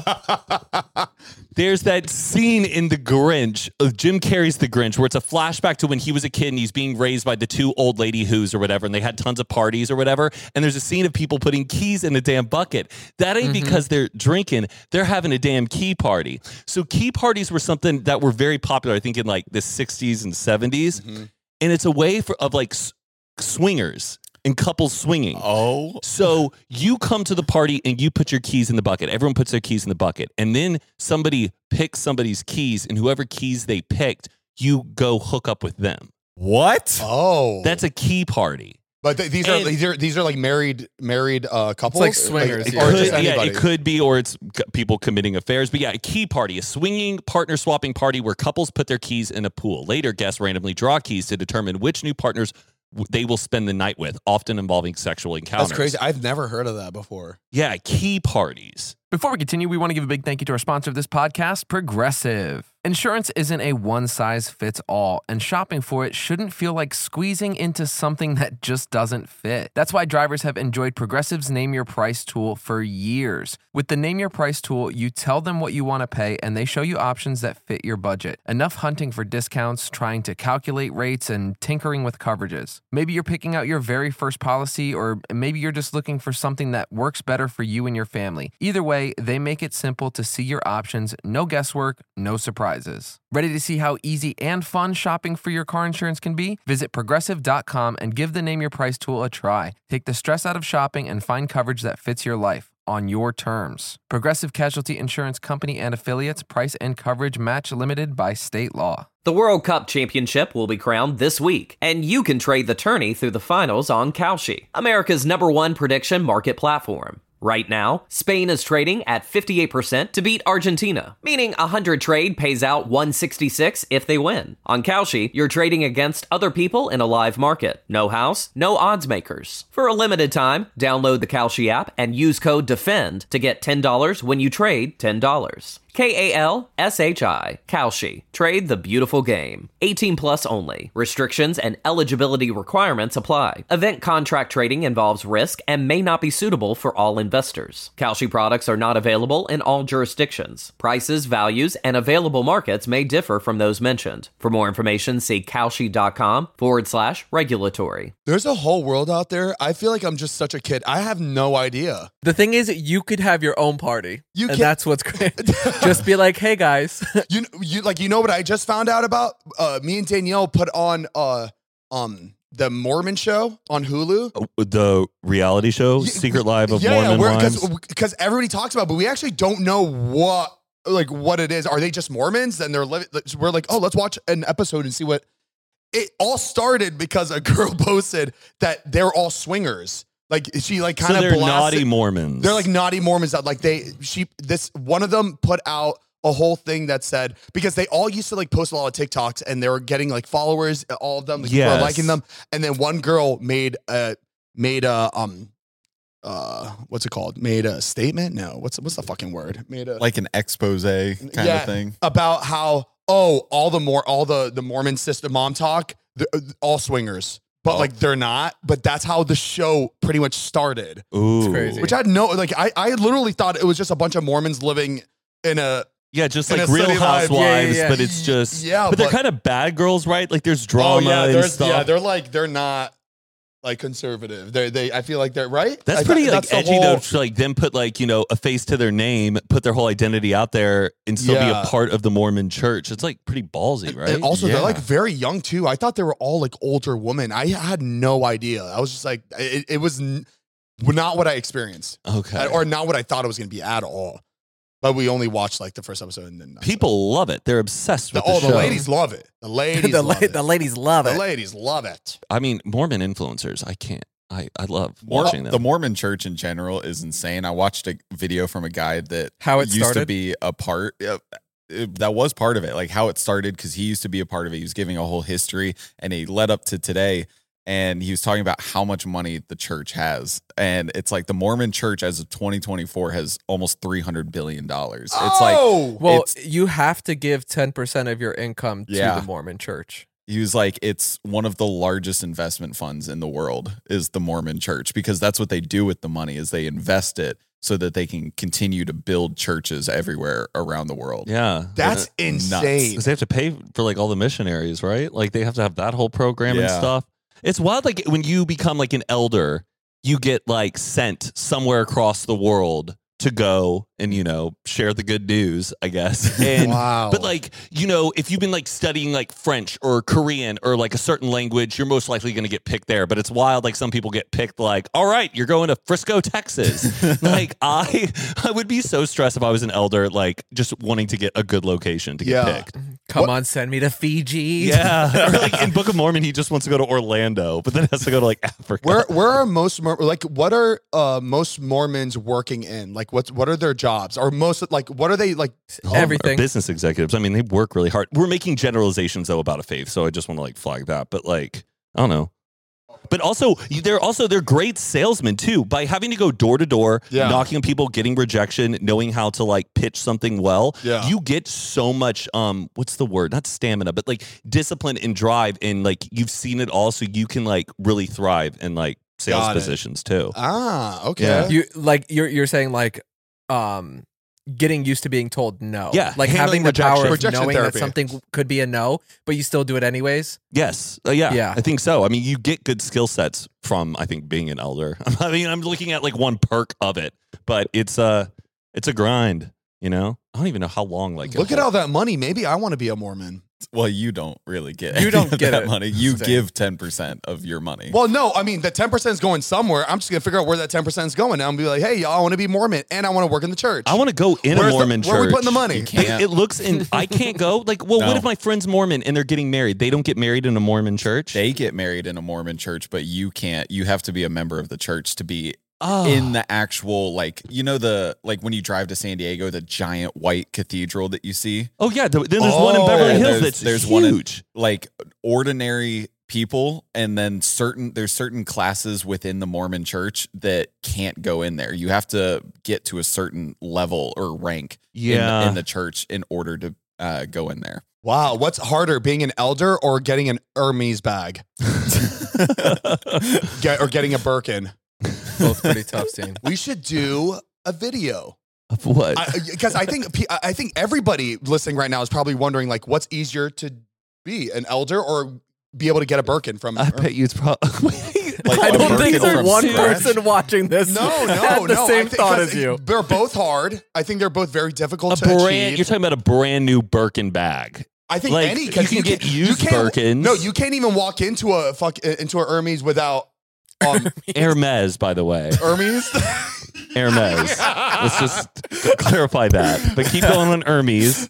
there's that scene in The Grinch of Jim Carrey's The Grinch where it's a flashback to when he was a kid and he's being raised by the two old lady who's or whatever, and they had tons of parties or whatever. And there's a scene of people putting keys in a damn bucket. That ain't because they're drinking; they're having a damn key party. So key parties were something that were very popular, I think, in like the sixties and seventies, and it's a way for of like s- swingers and couples swinging. Oh, So you come to the party and you put your keys in the bucket. Everyone puts their keys in the bucket. And then somebody picks somebody's keys, and whoever keys they picked, you go hook up with them. what? Oh, That's a key party. but th- these are and- these are these are like married married uh, couples, like swingers, It yeah. or could, just yeah, anybody. it could be, or it's c- people committing affairs. But yeah, a key party, a swinging partner swapping party where couples put their keys in a pool. Later, guests randomly draw keys to determine which new partners w- they will spend the night with, often involving sexual encounters. That's crazy. I've never heard of that before. Yeah, key parties. Before we continue, we want to give a big thank you to our sponsor of this podcast, Progressive. Insurance isn't a one-size-fits-all, and shopping for it shouldn't feel like squeezing into something that just doesn't fit. That's why drivers have enjoyed Progressive's Name Your Price tool for years. With the Name Your Price tool, you tell them what you want to pay, and they show you options that fit your budget. Enough hunting for discounts, trying to calculate rates, and tinkering with coverages. Maybe you're picking out your very first policy, or maybe you're just looking for something that works better for you and your family. Either way, they make it simple to see your options, no guesswork, no surprises. Ready to see how easy and fun shopping for your car insurance can be? Visit progressive dot com and give the Name Your Price tool a try. Take the stress out of shopping and find coverage that fits your life on your terms. Progressive Casualty Insurance Company and Affiliates. Price and coverage match limited by state law. The World Cup Championship will be crowned this week, and you can trade the tourney through the finals on Kalshi, America's number one prediction market platform. Right now, Spain is trading at fifty-eight percent to beat Argentina, meaning a one hundred trade pays out one sixty-six if they win. On Kalshi, you're trading against other people in a live market. No house, no odds makers. For a limited time, download the Kalshi app and use code DEFEND to get ten dollars when you trade ten dollars. K A L S H I, Kalshi. Trade the beautiful game. eighteen plus only. Restrictions and eligibility requirements apply. Event contract trading involves risk and may not be suitable for all investors. Kalshi products are not available in all jurisdictions. Prices, values, and available markets may differ from those mentioned. For more information, see kalshi.com forward slash regulatory. There's a whole world out there. I feel like I'm just such a kid. I have no idea. The thing is, you could have your own party. You and can- that's what's great. Just be like, hey guys. You you like you know what I just found out about? Uh, me and Danielle put on uh um the Mormon show on Hulu. The reality show, Y- Secret Life of yeah, Mormon yeah, Wives. because everybody talks about it, but we actually don't know what like what it is. Are they just Mormons? And they're living. We're like, oh, let's watch an episode and see what. It all started because a girl posted that they're all swingers. Like she like kind So of they're naughty Mormons. They're like naughty Mormons that like they she this one of them put out a whole thing that said because they all used to like post a lot of TikToks and they were getting like followers, all of them like, people were Yes. liking them, and then one girl made a made a um uh what's it called made a statement no what's what's the fucking word made a Like an expose kind yeah, of thing. about how oh all the more all the the Mormon sister mom talk they're, uh, all swingers. But Oh. like they're not. But that's how the show pretty much started. Ooh. It's crazy. Which I had no like. I I literally thought it was just a bunch of Mormons living in a. Yeah, just In like a Real city life. Housewives, Yeah, yeah, yeah. but it's just Yeah, But they're but- kind of bad girls, right? Like there's drama Oh yeah, and there's stuff. yeah. They're like they're not like conservative. They they. I feel like they're right. That's I- pretty like that's the edgy whole- though. To like them put like you know a face to their name, put their whole identity out there, and still be Yeah. a part of the Mormon Church. It's like pretty ballsy, right? And also, Yeah. they're like very young too. I thought they were all like older women. I had no idea. I was just like, it, it was n- not what I experienced, okay. or not what I thought it was going to be at all. But we only watched like the first episode, and then People love it. They're obsessed The, with oh, the the show. ladies love it. The ladies, the, love la- it. the ladies love The it. ladies love it. I mean, Mormon influencers. I can't. I I love Mor- watching them. The Mormon Church in general is insane. I watched a video from a guy that How it used to started? be a part. Uh, it- that was part of it, like how it started, because he used to be a part of it. He was giving a whole history, and he led up to today. And he was talking about how much money the church has, and it's like the Mormon Church, as of twenty twenty-four, has almost three hundred billion dollars. It's like Oh! Well, it's- you have to give ten percent of your income to Yeah. the Mormon church. he was like, it's one of the largest investment funds in the world is the Mormon Church, because that's what they do with the money is they invest it so that they can continue to build churches everywhere around the world. yeah, That's Uh, insane. because they have to pay for like all the missionaries, right? Like they have to have that whole program and Yeah. stuff. It's wild. Like when you become like an elder, you get like sent somewhere across the world to go and, you know, share the good news, I guess. And, Wow. But like, you know, if you've been like studying like French or Korean or like a certain language, you're most likely going to get picked there. But it's wild. Like some people get picked like, all right, you're going to Frisco, Texas. Like I, I would be so stressed if I was an elder, like just wanting to get a good location to get Yeah. picked. Come What- on, send me to Fiji. Yeah. Or like in Book of Mormon, he just wants to go to Orlando, but then has to go to like Africa. Where where are most Mor- like what are uh most Mormons working in? Like what's what are their jobs? Or most like what are they like? All of them are Everything. business executives. I mean, they work really hard. We're making generalizations though about a faith, so I just want to like flag that. But like, I don't know. But also, they're also they're great salesmen too. By having to go door to door, Yeah. knocking on people, getting rejection, knowing how to like pitch something well. Yeah. You get so much. Um, what's the word? Not stamina, but like discipline and drive, and like you've seen it all, so you can like really thrive in like sales Got it. positions too. Ah, okay. Yeah. You like you're you're saying like um getting used to being told no. Yeah, Like handling having the rejection. power of Rejection knowing therapy. that something could be a no, but you still do it anyways. Yes. Uh, yeah. Yeah. I think so. I mean, you get good skill sets from, I think, being an elder. I mean, I'm looking at like one perk of it, but it's a, it's a grind, you know? I don't even know how long, like, Look a at whole- all that money. Maybe I want to be a Mormon. Well, you don't really get You any don't of get that it. money. You Same. give ten percent of your money. Well, no, I mean the ten percent is going somewhere. I'm just gonna figure out where that ten percent is going. Now I'm gonna be like, hey, y'all, I want to be Mormon and I want to work in the church. I want to go in Where's a the- Mormon church. where are we putting the money? You It, can't. it looks in, I can't go. Like, well, what No. if my friend's Mormon and they're getting married? They don't get married in a Mormon church? They get married in a Mormon church, but you can't. You have to be a member of the church to be Oh. in the actual, like, you know, the like when you drive to San Diego, the giant white cathedral that you see. Oh yeah, then there's one in Oh, Beverly Hills there's, that's there's huge. one in, like ordinary people, and then certain there's certain classes within the Mormon Church that can't go in there. You have to get to a certain level or rank Yeah. in, in the church in order to uh, go in there. Wow, what's harder, being an elder or getting an Hermes bag? Get, or getting a Birkin? Both pretty tough, Zane. We should do a video. Of what? Because I, I think pe- I think everybody listening right now is probably wondering, like, what's easier to be, an elder or be able to get a Birkin from? I bet you it's probably. Like I a don't think Birkin there's from one scratch. person watching this. No, no, had the no. same I think- thought 'cause as you. They're both hard. I think they're both very difficult a to brand. achieve. You're talking about a brand new Birkin bag. I think like, any you because can get you used can't, Birkins. No, you can't even walk into a fuck into a Hermes without um Hermes, by the way. Hermes. Hermes. Let's just clarify that. But keep going on Hermes.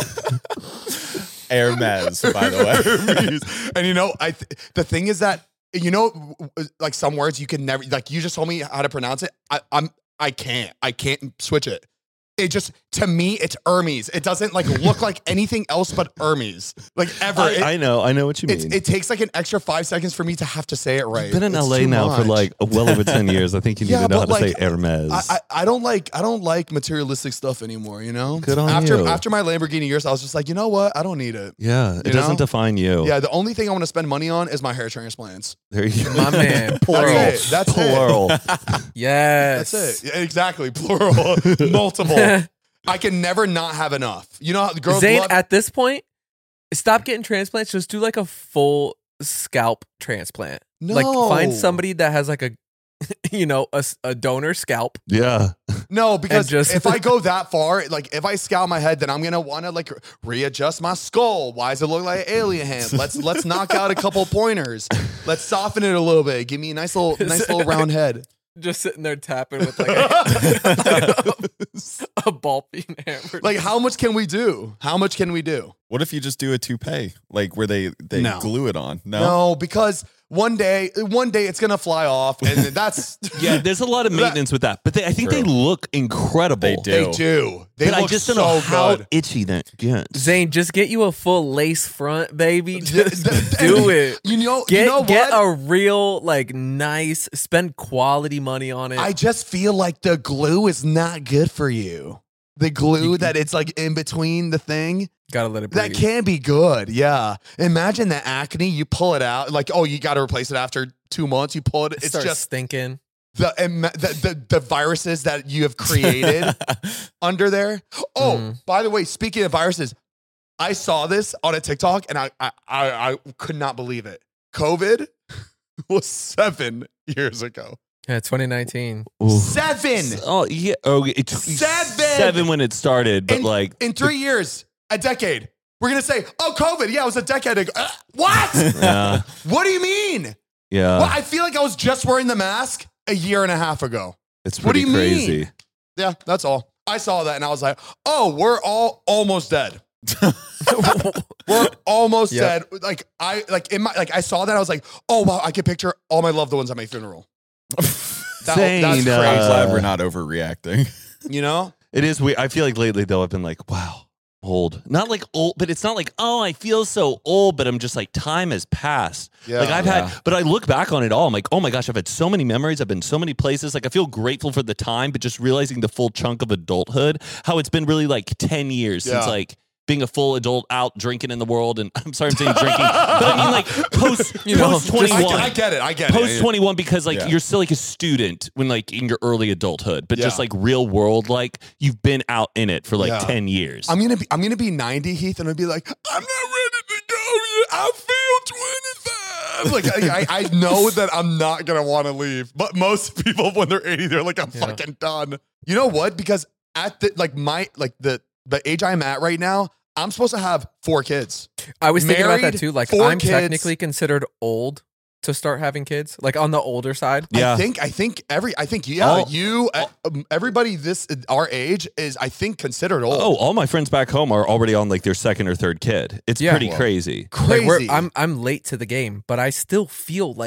Hermes, by the way. Hermes. And you know, I th- the thing is that, you know, like some words you can never, like you just told me how to pronounce it. I, I'm I can't. I can't switch it. It just, to me, it's Hermes. It doesn't like look like anything else but Hermes, like ever. I, It- I know. I know what you it's, mean. it takes like an extra five seconds for me to have to say it right. I've been in It's L A too now for much. like well over ten years. I think you need Yeah, to know how but, to like, say Hermes. I, I, I don't like I don't like materialistic stuff anymore. You know, Good on after you. after my Lamborghini years, I was just like, you know what? I don't need it. yeah, it You doesn't know? define you. Yeah, the only thing I want to spend money on is my hair transplants. There you go. My man, Plural. That's it. That's it. Plural. yes, That's it. Yeah, exactly. Plural. Multiple. I can never not have enough. You know how the girls Zane, love. at this point, stop getting transplants. Just do like a full scalp transplant. Like find No. somebody that has like a, you know, a, s- a donor scalp. Yeah. no, because just- if I go that far, like if I scalp my head, then I'm gonna want to like readjust my skull. Why does it look like an alien hand? Let's let's knock out a couple pointers. Let's soften it a little bit. Give me a nice little nice little round head. Just sitting there tapping with like a, a ball peen hammer. Like, how much can we do? How much can we do? What if you just do a toupee, like where they they No. glue it on? No, No, because one day, one day it's gonna fly off, and that's Yeah, there's a lot of maintenance with that. But they, I think True. they look incredible. They do. They do. They But I look just so don't know how good. itchy that gets. Zane, just get you a full lace front, baby. Just th- th- do it. You know, Get you know get what? a real like nice, spend quality money on it. I just feel like the glue is not good for you. The glue that it's like in between the thing, Gotta let it breathe. that can be good. Yeah. Imagine the acne, you pull it out, like, oh, you got to replace it after two months. You pull it, It it's starts just stinking. the, im- the, the, the viruses that you have created under there. Oh, Mm. by the way, speaking of viruses, I saw this on a TikTok and I, I, I, I could not believe it. COVID was seven years ago. Yeah, twenty nineteen. Ooh. Seven. Oh yeah. Oh, it's Seven! Seven when it started, but in, like in three years, a decade, we're gonna say, "Oh, COVID, yeah, it was a decade ago." Uh, what? yeah, What do you mean? yeah. Well, I feel like I was just wearing the mask a year and a half ago. It's what do pretty you crazy. mean? Yeah, that's all. I saw that and I was like, "Oh, we're all almost dead. We're almost Yep. dead." Like I, like in my, like I saw that, I was like, "Oh wow, I can picture all my loved ones at my funeral." That, Zane, that's crazy. uh, I'm glad we're not overreacting. You know? It is weird. I feel like lately though, I've been like, wow, old. Not like old, but it's not like, oh, I feel so old, but I'm just like, time has passed. Yeah. like I've Yeah. had, but I look back on it all. I'm like, oh my gosh, I've had so many memories. I've been so many places. Like I feel grateful for the time, but just realizing the full chunk of adulthood, how it's been really like ten years since Yeah. like being a full adult out drinking in the world. And I'm sorry, I'm saying drinking, but I mean like post, You know, post just- I, twenty-one. I get it. I get Post it. twenty-one because like Yeah. you're still like a student when like in your early adulthood, but just Yeah. like real world, like you've been out in it for like Yeah. ten years. I'm gonna be I'm gonna be ninety, Heath, and I'll be like, I'm not ready to go yet. I feel twenty-five. Like I, I, I know that I'm not gonna want to leave. But most people when they're eighty, they're like, I'm Yeah. fucking done. You know what? Because at the like my like the the age I'm at right now, I'm supposed to have four kids. I was thinking about that Married, too. Like four I'm kids. technically considered old to start having kids. Like on the older side. Yeah. I think I think every I think yeah, All- you uh, um, everybody this our age is I think considered old. Oh, all my friends back home are already on like their second or third kid. It's Yeah. pretty Whoa. crazy. crazy. Like we're, I'm I'm late to the game, but I still feel like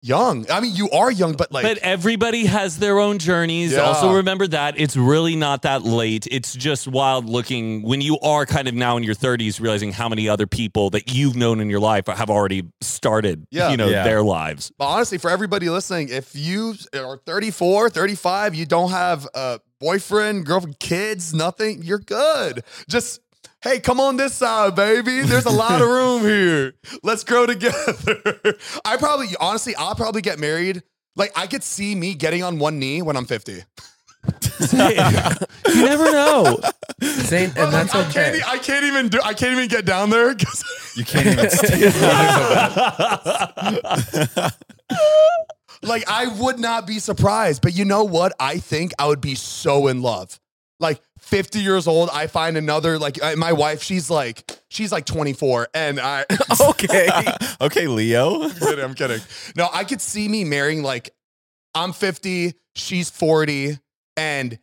young. I mean, you are young, but like, But everybody has their own journeys. Yeah. Also, remember that it's really not that late. It's just wild looking when you are kind of now in your thirties, realizing how many other people that you've known in your life have already started, Yeah. you know, Yeah. their lives. but honestly, for everybody listening, if you are thirty-four, thirty-five, you don't have a boyfriend, girlfriend, kids, nothing, you're good. Just, hey, come on this side, baby. There's a lot of room here. Let's grow together. I probably, honestly, I'll probably get married. Like, I could see me getting on one knee when I'm fifty. You never know. Zane, and that's I, can't, okay. e- I can't even do. I can't even get down there. 'cause- You can't even stand. Like, I would not be surprised. But you know what? I think I would be so in love. Like, fifty years old, I find another, like, uh, my wife, she's like, she's like twenty-four. And I, Okay. Okay, Leo. I'm kidding, I'm kidding. No, I could see me marrying, like, I'm fifty, she's forty, and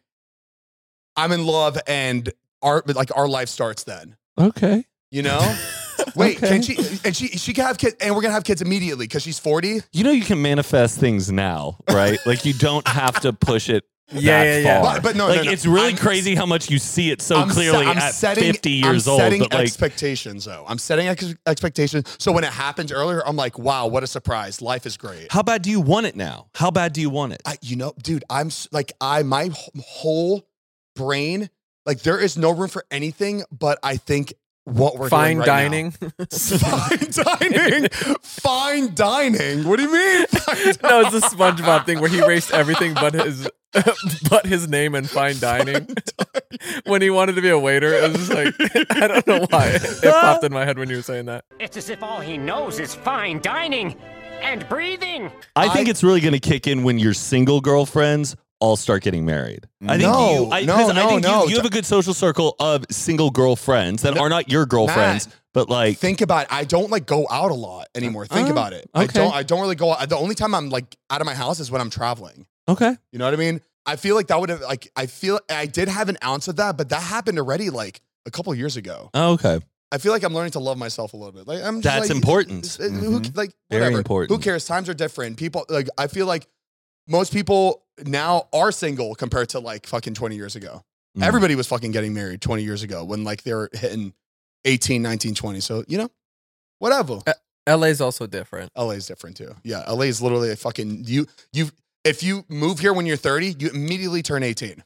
I'm in love, and our, like, our life starts then. Okay. You know? Wait, Okay. can she, and she, she can have kids, and we're gonna have kids immediately because she's forty. You know, you can manifest things now, right? Like you don't have to push it Yeah, that yeah, yeah. far. But- but no, like no, no. it's really I'm- crazy how much you see it so I'm se- clearly I'm at setting, fifty years I'm old. setting But like, expectations, though. I'm setting ex- expectations. So when it happened earlier, I'm like, wow, what a surprise. Life is great. how bad do you want it now? How bad do you want it? I, you know, dude, I'm s- like, I, my wh- whole brain, like, there is no room for anything, but I think what we're Fine doing right dining. now. Fine dining. Fine dining. What do you mean? Fine No, it's the SpongeBob thing where he erased everything but his but his name and fine dining. When he wanted to be a waiter, it was just like, I don't know why it popped in my head when you were saying that. It's as if all he knows is fine dining and breathing. I think I- it's really going to kick in when your single girlfriends all start getting married. I think No, you, I, no, 'cause I no, think no. You, you have a good social circle of single girlfriends that are not your girlfriends, Matt, but like, Think about it. I don't like go out a lot anymore. Think Uh, about it. I okay. don't I don't really go out. The only time I'm like out of my house is when I'm traveling. okay. You know what I mean? I feel like that would have like I feel I did have an ounce of that, but that happened already like a couple years ago. Oh, okay. I feel like I'm learning to love myself a little bit. Like I'm just That's like, important. it's- it- who- Mhm. like Very whatever. important. Who cares? Times are different. People like I feel like most people now are single compared to like fucking twenty years ago. Mm. Everybody was fucking getting married twenty years ago when like they were hitting eighteen, nineteen, twenty. So, you know, whatever. L A's also different. L A is different too. Yeah, L A is literally a fucking you you if you move here when you're thirty, you immediately turn eighteen.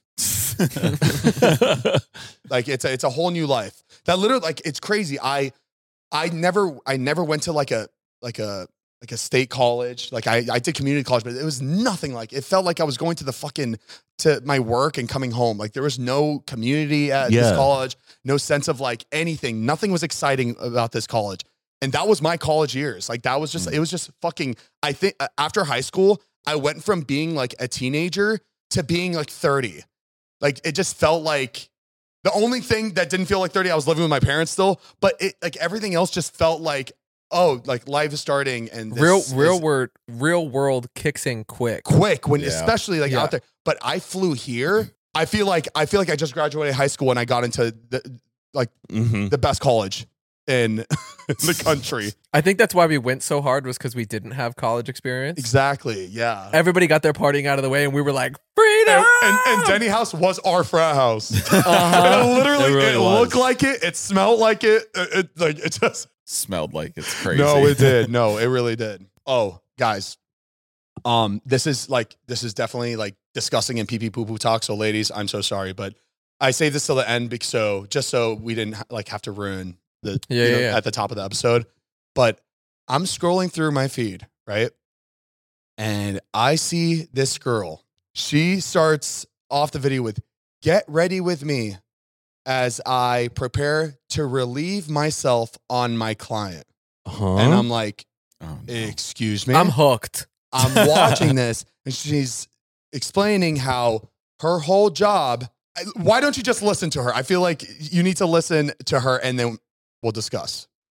Like it's a, it's a whole new life. That literally like it's crazy. I I never I never went to like a like a like a state college. Like I I did community college, but it was nothing like it felt like I was going to the fucking to my work and coming home. Like there was no community at Yeah. this college, no sense of like anything. Nothing was exciting about this college. And that was my college years. Like that was just it was just fucking I think uh, after high school, I went from being like a teenager to being like thirty. Like it just felt like the only thing that didn't feel like thirty, I was living with my parents still, but it like everything else just felt like, oh, like life is starting and this Real is real word real world kicks in quick. quick when Yeah. especially like Yeah. out there. But I flew here. I feel like I feel like I just graduated high school and I got into the like Mhm. the best college in the country. I think that's why we went so hard was because we didn't have college experience. Exactly. Yeah. Everybody got their partying out of the way, and we were like, freedom. And, and, and Denny House was our frat house. Uh-huh. It literally, It really it was. looked like it. It smelled like it. It, it- like it just. Smelled like it's crazy. No, it did. No, it really did. Oh, guys, um, this is like this is definitely like discussing and pee pee poo poo talk. So, ladies, I'm so sorry, but I saved this till the end because so just so we didn't ha- like have to ruin the Yeah, you know, yeah, yeah. at the top of the episode. But I'm scrolling through my feed, right, and I see this girl. She starts off the video with "Get ready with me." As I prepare to relieve myself on my client. Huh? And I'm like, Oh, no. excuse me. I'm hooked. I'm watching this and she's explaining how her whole job. Why don't you just listen to her? I feel like you need to listen to her and then we'll discuss.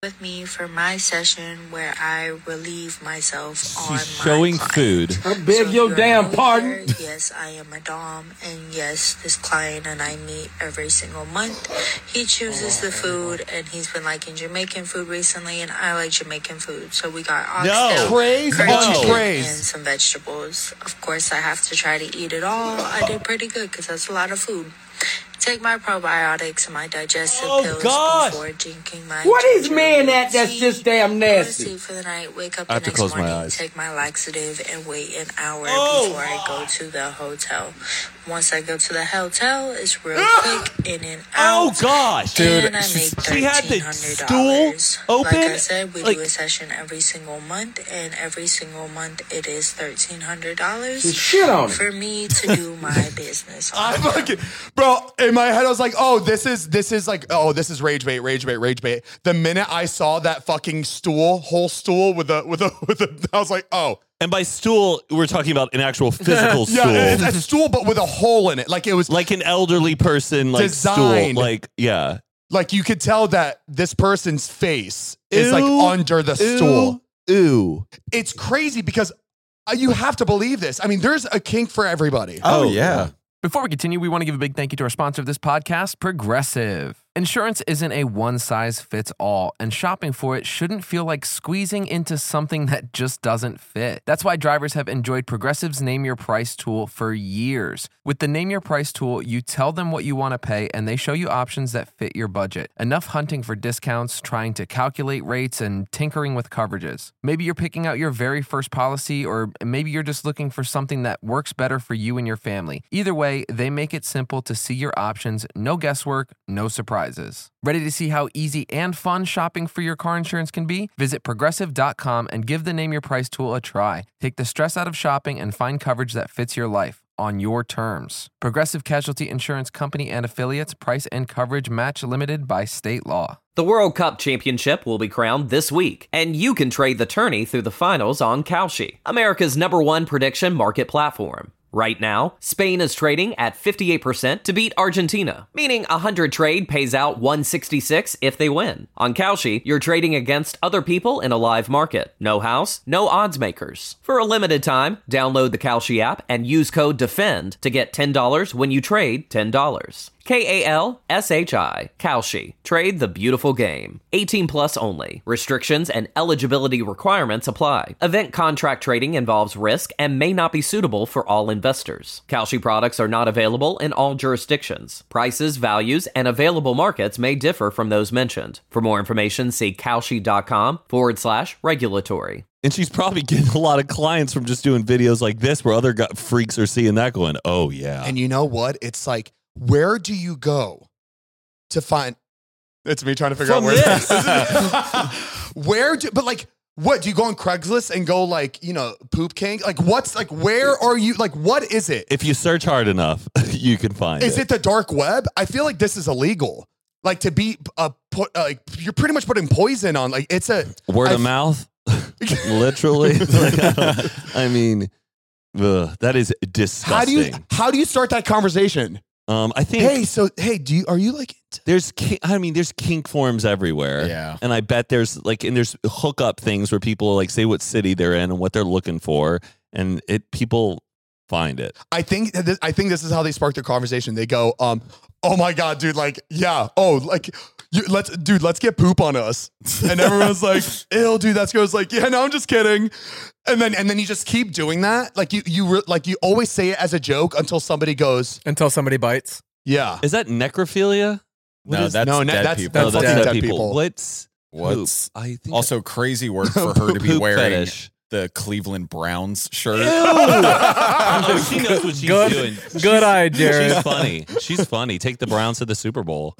with me for my session where I relieve myself on She's my showing client. food. I beg your you're damn new pardon. here, yes, I am a dom, and yes, this client and I meet every single month. He chooses the food, and he's been liking Jamaican food recently, and I like Jamaican food, so we got oxtail, Praise curry on chicken, praise. and some vegetables. Of course, I have to try to eat it all. I did pretty good because that's a lot of food. Take my probiotics and my digestive Oh, pills gosh. before drinking my What is ginger man root that that's tea. just damn Go to nasty? sleep for the night, wake up I the have to next close my morning, eyes. take my laxative, and wait an hour Oh. before I go to the hotel. Once I go to the hotel, it's real quick, in and Oh out. gosh, and dude! I make She had the thirteen hundred stool dollars. open. Like I said, we like- do a session every single month, and every single month it is thirteen hundred dollars Just shit on it. for me to do my business. I fucking, bro, in my head, I was like, oh, this is, this is like, oh, this is rage bait, rage bait, rage bait. The minute I saw that fucking stool, whole stool with a, with a, with a, I was like, oh. And by stool, we're talking about an actual physical stool. Yeah, it's a stool, but with a hole in it. Like it was, like an elderly person, like Designed. stool. Like, yeah. like you could tell that this person's face is like Ew, under the stool. Ooh. It's crazy because uh, you have to believe this. I mean, there's a kink for everybody. Oh, yeah. Before we continue, we want to give a big thank you to our sponsor of this podcast, Progressive. Insurance isn't a one-size-fits-all, and shopping for it shouldn't feel like squeezing into something that just doesn't fit. That's why drivers have enjoyed Progressive's Name Your Price tool for years. With the Name Your Price tool, you tell them what you want to pay, and they show you options that fit your budget. Enough hunting for discounts, trying to calculate rates, and tinkering with coverages. Maybe you're picking out your very first policy, or maybe you're just looking for something that works better for you and your family. Either way, they make it simple to see your options, no guesswork, no surprises. Ready to see how easy and fun shopping for your car insurance can be? Visit progressive dot com and give the Name Your Price tool a try. Take the stress out of shopping and find coverage that fits your life on your terms. Progressive Casualty Insurance Company and Affiliates. Price and coverage match limited by state law. The World Cup Championship will be crowned this week, and you can trade the tourney through the finals on Kalshi, America's number one prediction market platform. Right now, Spain is trading at fifty-eight percent to beat Argentina, meaning a one hundred trade pays out one sixty-six if they win. On Kalshi, you're trading against other people in a live market. No house, no odds makers. For a limited time, download the Kalshi app and use code DEFEND to get ten dollars when you trade ten dollars. K A L S H I, Kalshi. Trade the beautiful game. eighteen plus only. Restrictions and eligibility requirements apply. Event contract trading involves risk and may not be suitable for all investors. Kalshi products are not available in all jurisdictions. Prices, values, and available markets may differ from those mentioned. For more information, see kalshi.com forward slash regulatory. And she's probably getting a lot of clients from just doing videos like this where other gu- freaks are seeing that going, oh, yeah. And you know what? It's like, where do you go to find? It's me trying to figure From out where this. this is. Where do, but like, what do you go on Craigslist and go like, you know, poop king? Like, what's like, where are you? Like, what is it? If you search hard enough, you can find Is it. it the dark web? I feel like this is illegal. Like to be uh, put, uh, like you're pretty much putting poison on. Like it's a Word I- of mouth? Literally? Like, I, don't- I mean, ugh, that is disgusting. How do you how do you start that conversation? Um, I think Hey, so hey, do you are you like? there's, ki- I mean, there's kink forums everywhere. Yeah. And I bet there's like, and there's hookup things where people like say what city they're in and what they're looking for, and it people find it. I think that this, I think this is how they spark the conversation. They go, um, oh my god, dude, like yeah, oh like. You, let's, dude, let's get poop on us. And everyone's like, ew, dude, that's gross. Like, yeah, no, I'm just kidding. And then, and then you just keep doing that. Like you, you, re- like you always say it as a joke until somebody goes, Until somebody bites. yeah. Is that necrophilia? What No, is- that's no, ne- dead that's- people. oh, that's that's dead dead people. people. What's What's poop? I think also crazy work for her to be Poop wearing fetish. the Cleveland Browns shirt. Oh, she knows what she's Good, doing. good eye, She's Jared. funny. She's funny. Take the Browns to the Super Bowl.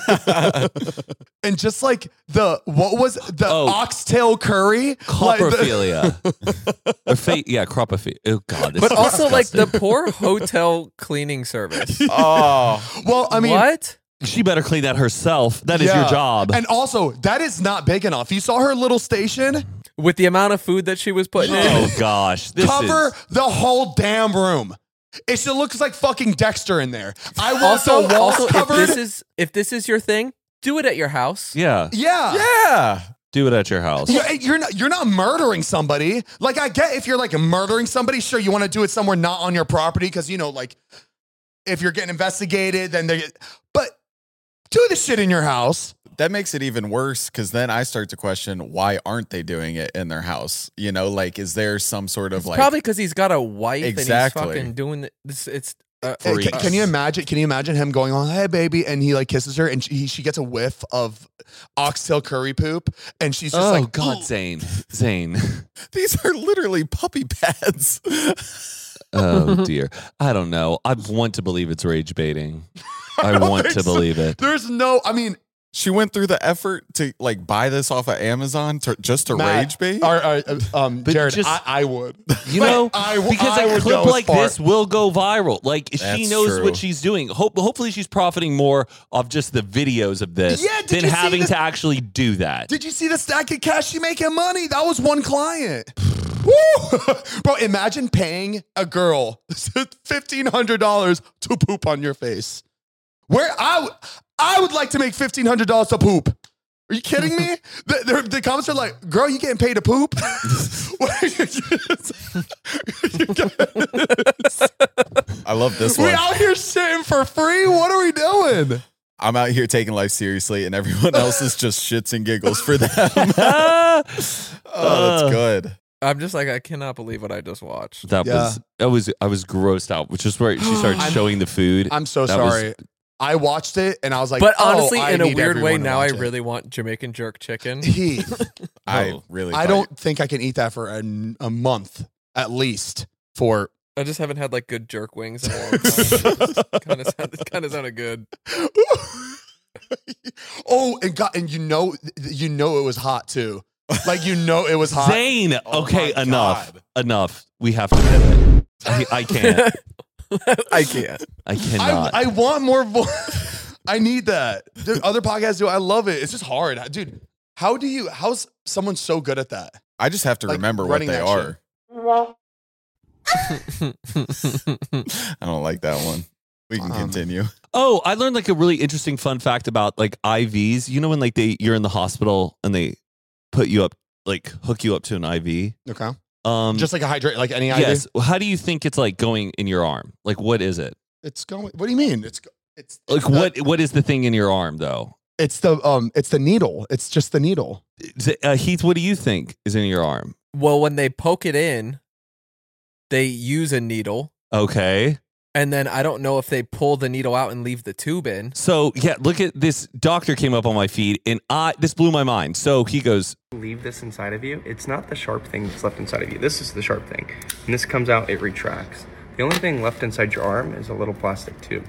And just like the, what was the Oh. oxtail curry? Like the- Coprophilia. or fa- yeah, cropophilia. Oh, God. This But is also, like, the disgusting. poor hotel cleaning service. Oh, well, I mean, what? She better clean that herself. That is yeah. your job. And also, that is not big enough. You saw her little station? With the amount of food that she was putting in. oh, gosh. This Cover is... the whole damn room. It still looks like fucking Dexter in there. I want Also, the walls also if covered. this is if this is your thing, Do it at your house. Yeah. Yeah. Yeah. Do it at your house. You're, you're not you're not murdering somebody. Like I get if you're like murdering somebody, sure you want to do it somewhere not on your property because you know like if you're getting investigated, then they. But do the shit in your house. That makes it even worse because then I start to question why aren't they doing it in their house? You know, like is there some sort of It's like probably because he's got a wife Exactly. and he's fucking doing this. It's uh, Hey, can, can you imagine? Can you imagine him going on, "Hey, baby," and he like kisses her, and she, she gets a whiff of oxtail curry poop, and she's just oh like, God, "Ooh." Zane, Zane. these are literally puppy pads. Oh dear. I don't know. I want to believe it's rage baiting. I don't want think to so. believe it. There's no. I mean, She went through the effort to like buy this off of Amazon to, just to Matt, rage bait. Or, or, uh, um, But Jared, just- I, I would. You Like, know, I w- because I a would clip go as like far- this will go viral. Like she That's knows true. what she's doing. Hope, hopefully, she's profiting more of just the videos of this Yeah, did than you see having the- to actually do that. Did you see the stack of cash she making money? That was one client. Woo! Bro, imagine paying a girl fifteen hundred dollars to poop on your face. Where I, w- I would like to make fifteen hundred dollars to poop. Are you kidding me? the, the, the comments are like, girl, you getting paid to poop? I love this we one. out here shitting for free? What are we doing? I'm out here taking life seriously, and everyone else is just shits and giggles for them. Ah! Oh, that's good. I'm just like, I cannot believe what I just watched. That Yeah. was that was I was grossed out, which is where she started I'm- showing the food. I'm so That was- sorry. I watched it and I was like, But oh, honestly, I in a need weird way, everyone to now I watch it. really want Jamaican jerk chicken. Heath, I Oh. really. I thought don't think I can eat that for a, a month at least. For I just haven't had like good jerk wings in a long time. kind of sounded, kind of sounded good. oh, and got and you know you know it was hot too. Like you know it was hot. Zane, Oh okay, my enough, God. enough. We have to pivot. I, I can't. I can't. I cannot. I, I want more voice. I need that. Dude, other podcasts do. I love it. It's just hard, dude. How do you? How's someone so good at that? I just have to Like, remember what running they that are. I don't like that one. We can Um, continue. Oh, I learned like a really interesting fun fact about like I Vs. You know when like they you're in the hospital and they put you up like hook you up to an I V. Okay, Um, just like a hydrate, like any I V. yes. How do you think it's like going in your arm? Like what is it? It's going. What do you mean? It's it's Like it's the- what what is the thing in your arm though? It's the um. It's the needle. It's just the needle. Is it- Uh, Heath, what do you think is in your arm? Well, when they poke it in, they use a needle, Okay. and then I don't know if they pull the needle out and leave the tube in. So yeah, look at this. Doctor came up on my feed, and I this blew my mind. So he goes, Leave this inside of you. It's not the sharp thing that's left inside of you. This is the sharp thing. And this comes out, it retracts. The only thing left inside your arm is a little plastic tube.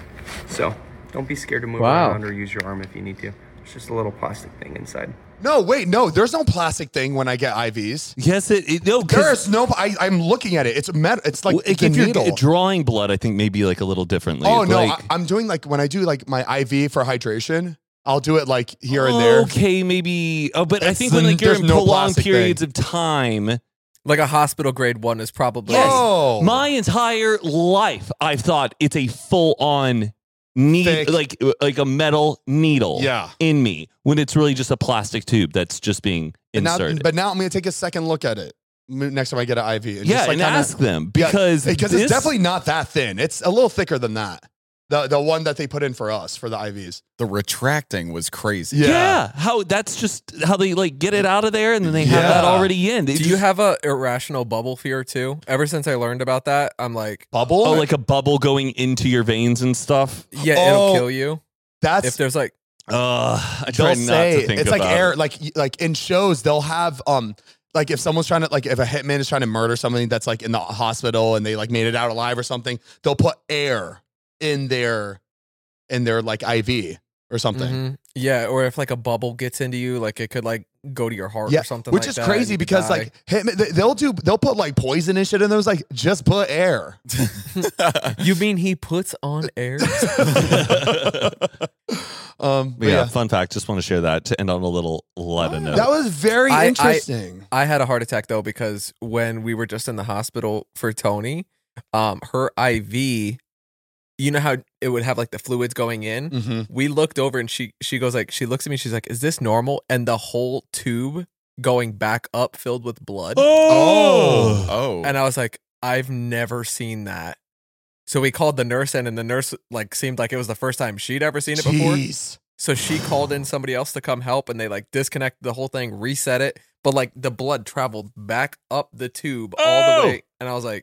So don't be scared to move Wow. around or use your arm if you need to. It's just a little plastic thing inside. No, wait, no. There's no plastic thing when I get I Vs. yes, it, it no. 'cause- There's no. I, I'm looking at it. It's metal. It's like Well, the if you're needle. g- drawing blood, I think maybe like a little differently. Oh no, Like- I, I'm doing like when I do like my I V for hydration. I'll do it like here and there. Okay, maybe. Oh, but I It's think when the- like you're there's in no prolonged plastic periods of time. Like a hospital grade one is probably. Yes. Oh. My entire life, I've thought it's a full on needle, Thick. like like a metal needle, Yeah. in me. When it's really just a plastic tube that's just being But now, inserted. but now I'm gonna take a second look at it m- next time I get an I V. And yeah, just, like, and kinda- ask them Yeah, because because this- it's definitely not that thin. It's a little thicker than that. The the one that they put in for us for the I Vs. The retracting was crazy. Yeah. yeah. How that's just how they like get it out of there, and then they have that Yeah. already in. They Do just- you have a irrational bubble fear too? Ever since I learned about that, I'm like, Bubble. oh like a bubble going into your veins and stuff? yeah, Oh, it'll kill you. that's If there's like, Uh, I try they'll not say to think it's like about air. it. Like like in shows they'll have um. Like if someone's trying to like if a hitman is trying to murder somebody that's like in the hospital and they like made it out alive or something, they'll put air in their in their like I V or something. mhm. yeah, or if like a bubble gets into you, like it could like go to your heart Yeah, or something. which like is that, crazy and you could because die. like hitman, they- they'll do they'll put like poison and shit in those. Like just put air. You mean he puts on air? um, But but yeah, yeah, fun fact. Just want to share that to end on a little lighter note. that was very I- I- interesting. I had a heart attack though because when we were just in the hospital for Tony, um, her I V, you know how it would have like the fluids going in? Mm-hmm. We looked over and she she goes like, she looks at me, she's like, is this normal? And the whole tube going back up filled with blood. Oh. Oh. And I was like, I've never seen that. So we called the nurse in, and the nurse like seemed like it was the first time she'd ever seen it before. Jeez. So she called in somebody else to come help, and they like disconnected the whole thing, reset it. But like the blood traveled back up the tube all Oh! the way. And I was like,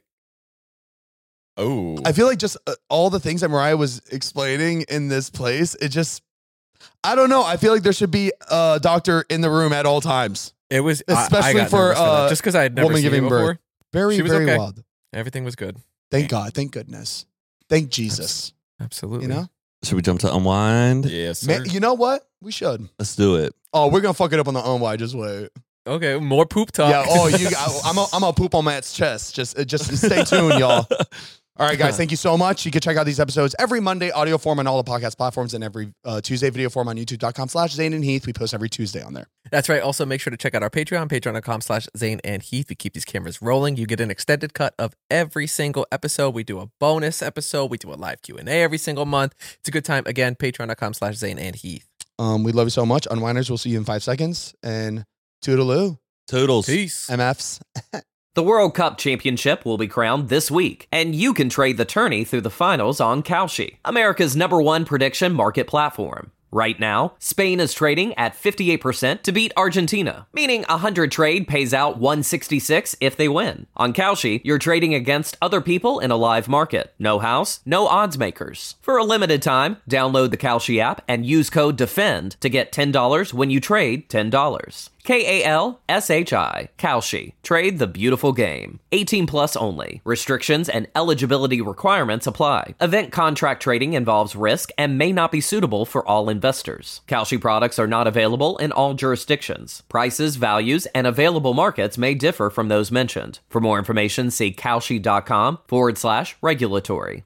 Oh. I feel like just uh, all the things that Mariah was explaining in this place, it just, I don't know. I feel like there should be a doctor in the room at all times. it was I- I Especially got for, nervous that. uh, just because I had never woman seen it giving birth. before. Very, She was very okay. wild. Everything was good. Thank God. Thank goodness. Thank Jesus. Absolutely. You know? Should we jump to unwind? Yes, sir. Man, you know what? We should. Let's do it. Oh, we're going to fuck it up on the unwind. Just wait. Okay, more poop talk. Yeah. Oh, you. I, I'm. A, I'm gonna poop on Matt's chest. Just, uh, just stay tuned, y'all. All right, guys. Thank you so much. You can check out these episodes every Monday, audio form on all the podcast platforms, and every uh, Tuesday, video form on YouTube.com slash Zane and Heath. We post every Tuesday on there. That's right. Also, make sure to check out our Patreon, patreon.com slash Zane and Heath. We keep these cameras rolling. You get an extended cut of every single episode. We do a bonus episode. We do a live Q and A every single month. It's a good time. Again, patreon.com slash Zane and Heath. Um, we love you so much. Unwinders, we'll see you in five seconds. And toodaloo. Toodles. Peace. M Fs. The World Cup Championship will be crowned this week, and you can trade the tourney through the finals on Kalshi, America's number one prediction market platform. Right now, Spain is trading at fifty-eight percent to beat Argentina, meaning a one hundred trade pays out one sixty-six if they win. On Kalshi, you're trading against other people in a live market. No house, no odds makers. For a limited time, download the Kalshi app and use code DEFEND to get ten dollars when you trade ten dollars. K A L S H I, Kalshi. Trade the beautiful game. eighteen plus only. Restrictions and eligibility requirements apply. Event contract trading involves risk and may not be suitable for all investors. Kalshi products are not available in all jurisdictions. Prices, values, and available markets may differ from those mentioned. For more information, see Kalshi.com forward slash regulatory.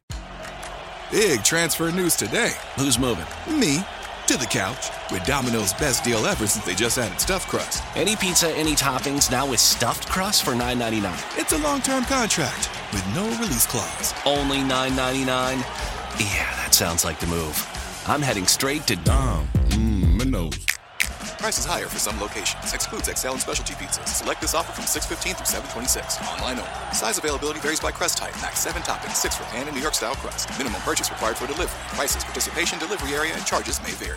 Big transfer news today. Who's moving? Me. To the couch with Domino's best deal ever since they just added stuffed crust. Any pizza, any toppings, now with stuffed crust for nine ninety-nine. It's a long-term contract with no release clause. Only nine ninety-nine? Yeah, that sounds like the move. I'm heading straight to Dom. Mmm, Minos. Prices higher for some locations. Excludes X L and specialty pizzas. Select this offer from six fifteen through seven twenty-six. Online only. Size availability varies by crust type. Max seven toppings. Six for pan and New York style crust. Minimum purchase required for delivery. Prices, participation, delivery area, and charges may vary.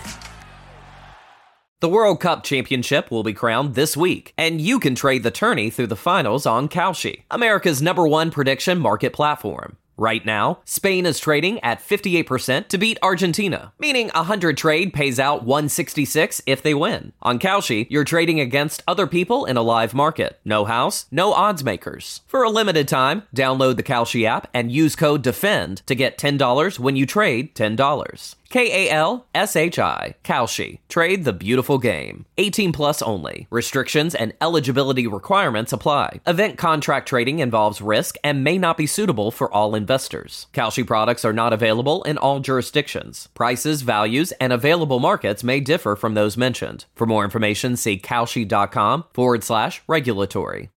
The World Cup Championship will be crowned this week, and you can trade the tourney through the finals on Kalshi, America's number one prediction market platform. Right now, Spain is trading at fifty-eight percent to beat Argentina, meaning a one hundred trade pays out one sixty-six if they win. On Kalshi, you're trading against other people in a live market. No house, no odds makers. For a limited time, download the Kalshi app and use code DEFEND to get ten dollars when you trade ten dollars. K A L S H I, Kalshi. Trade the beautiful game. eighteen plus only. Restrictions and eligibility requirements apply. Event contract trading involves risk and may not be suitable for all investors. Kalshi products are not available in all jurisdictions. Prices, values, and available markets may differ from those mentioned. For more information, see Kalshi.com forward slash regulatory.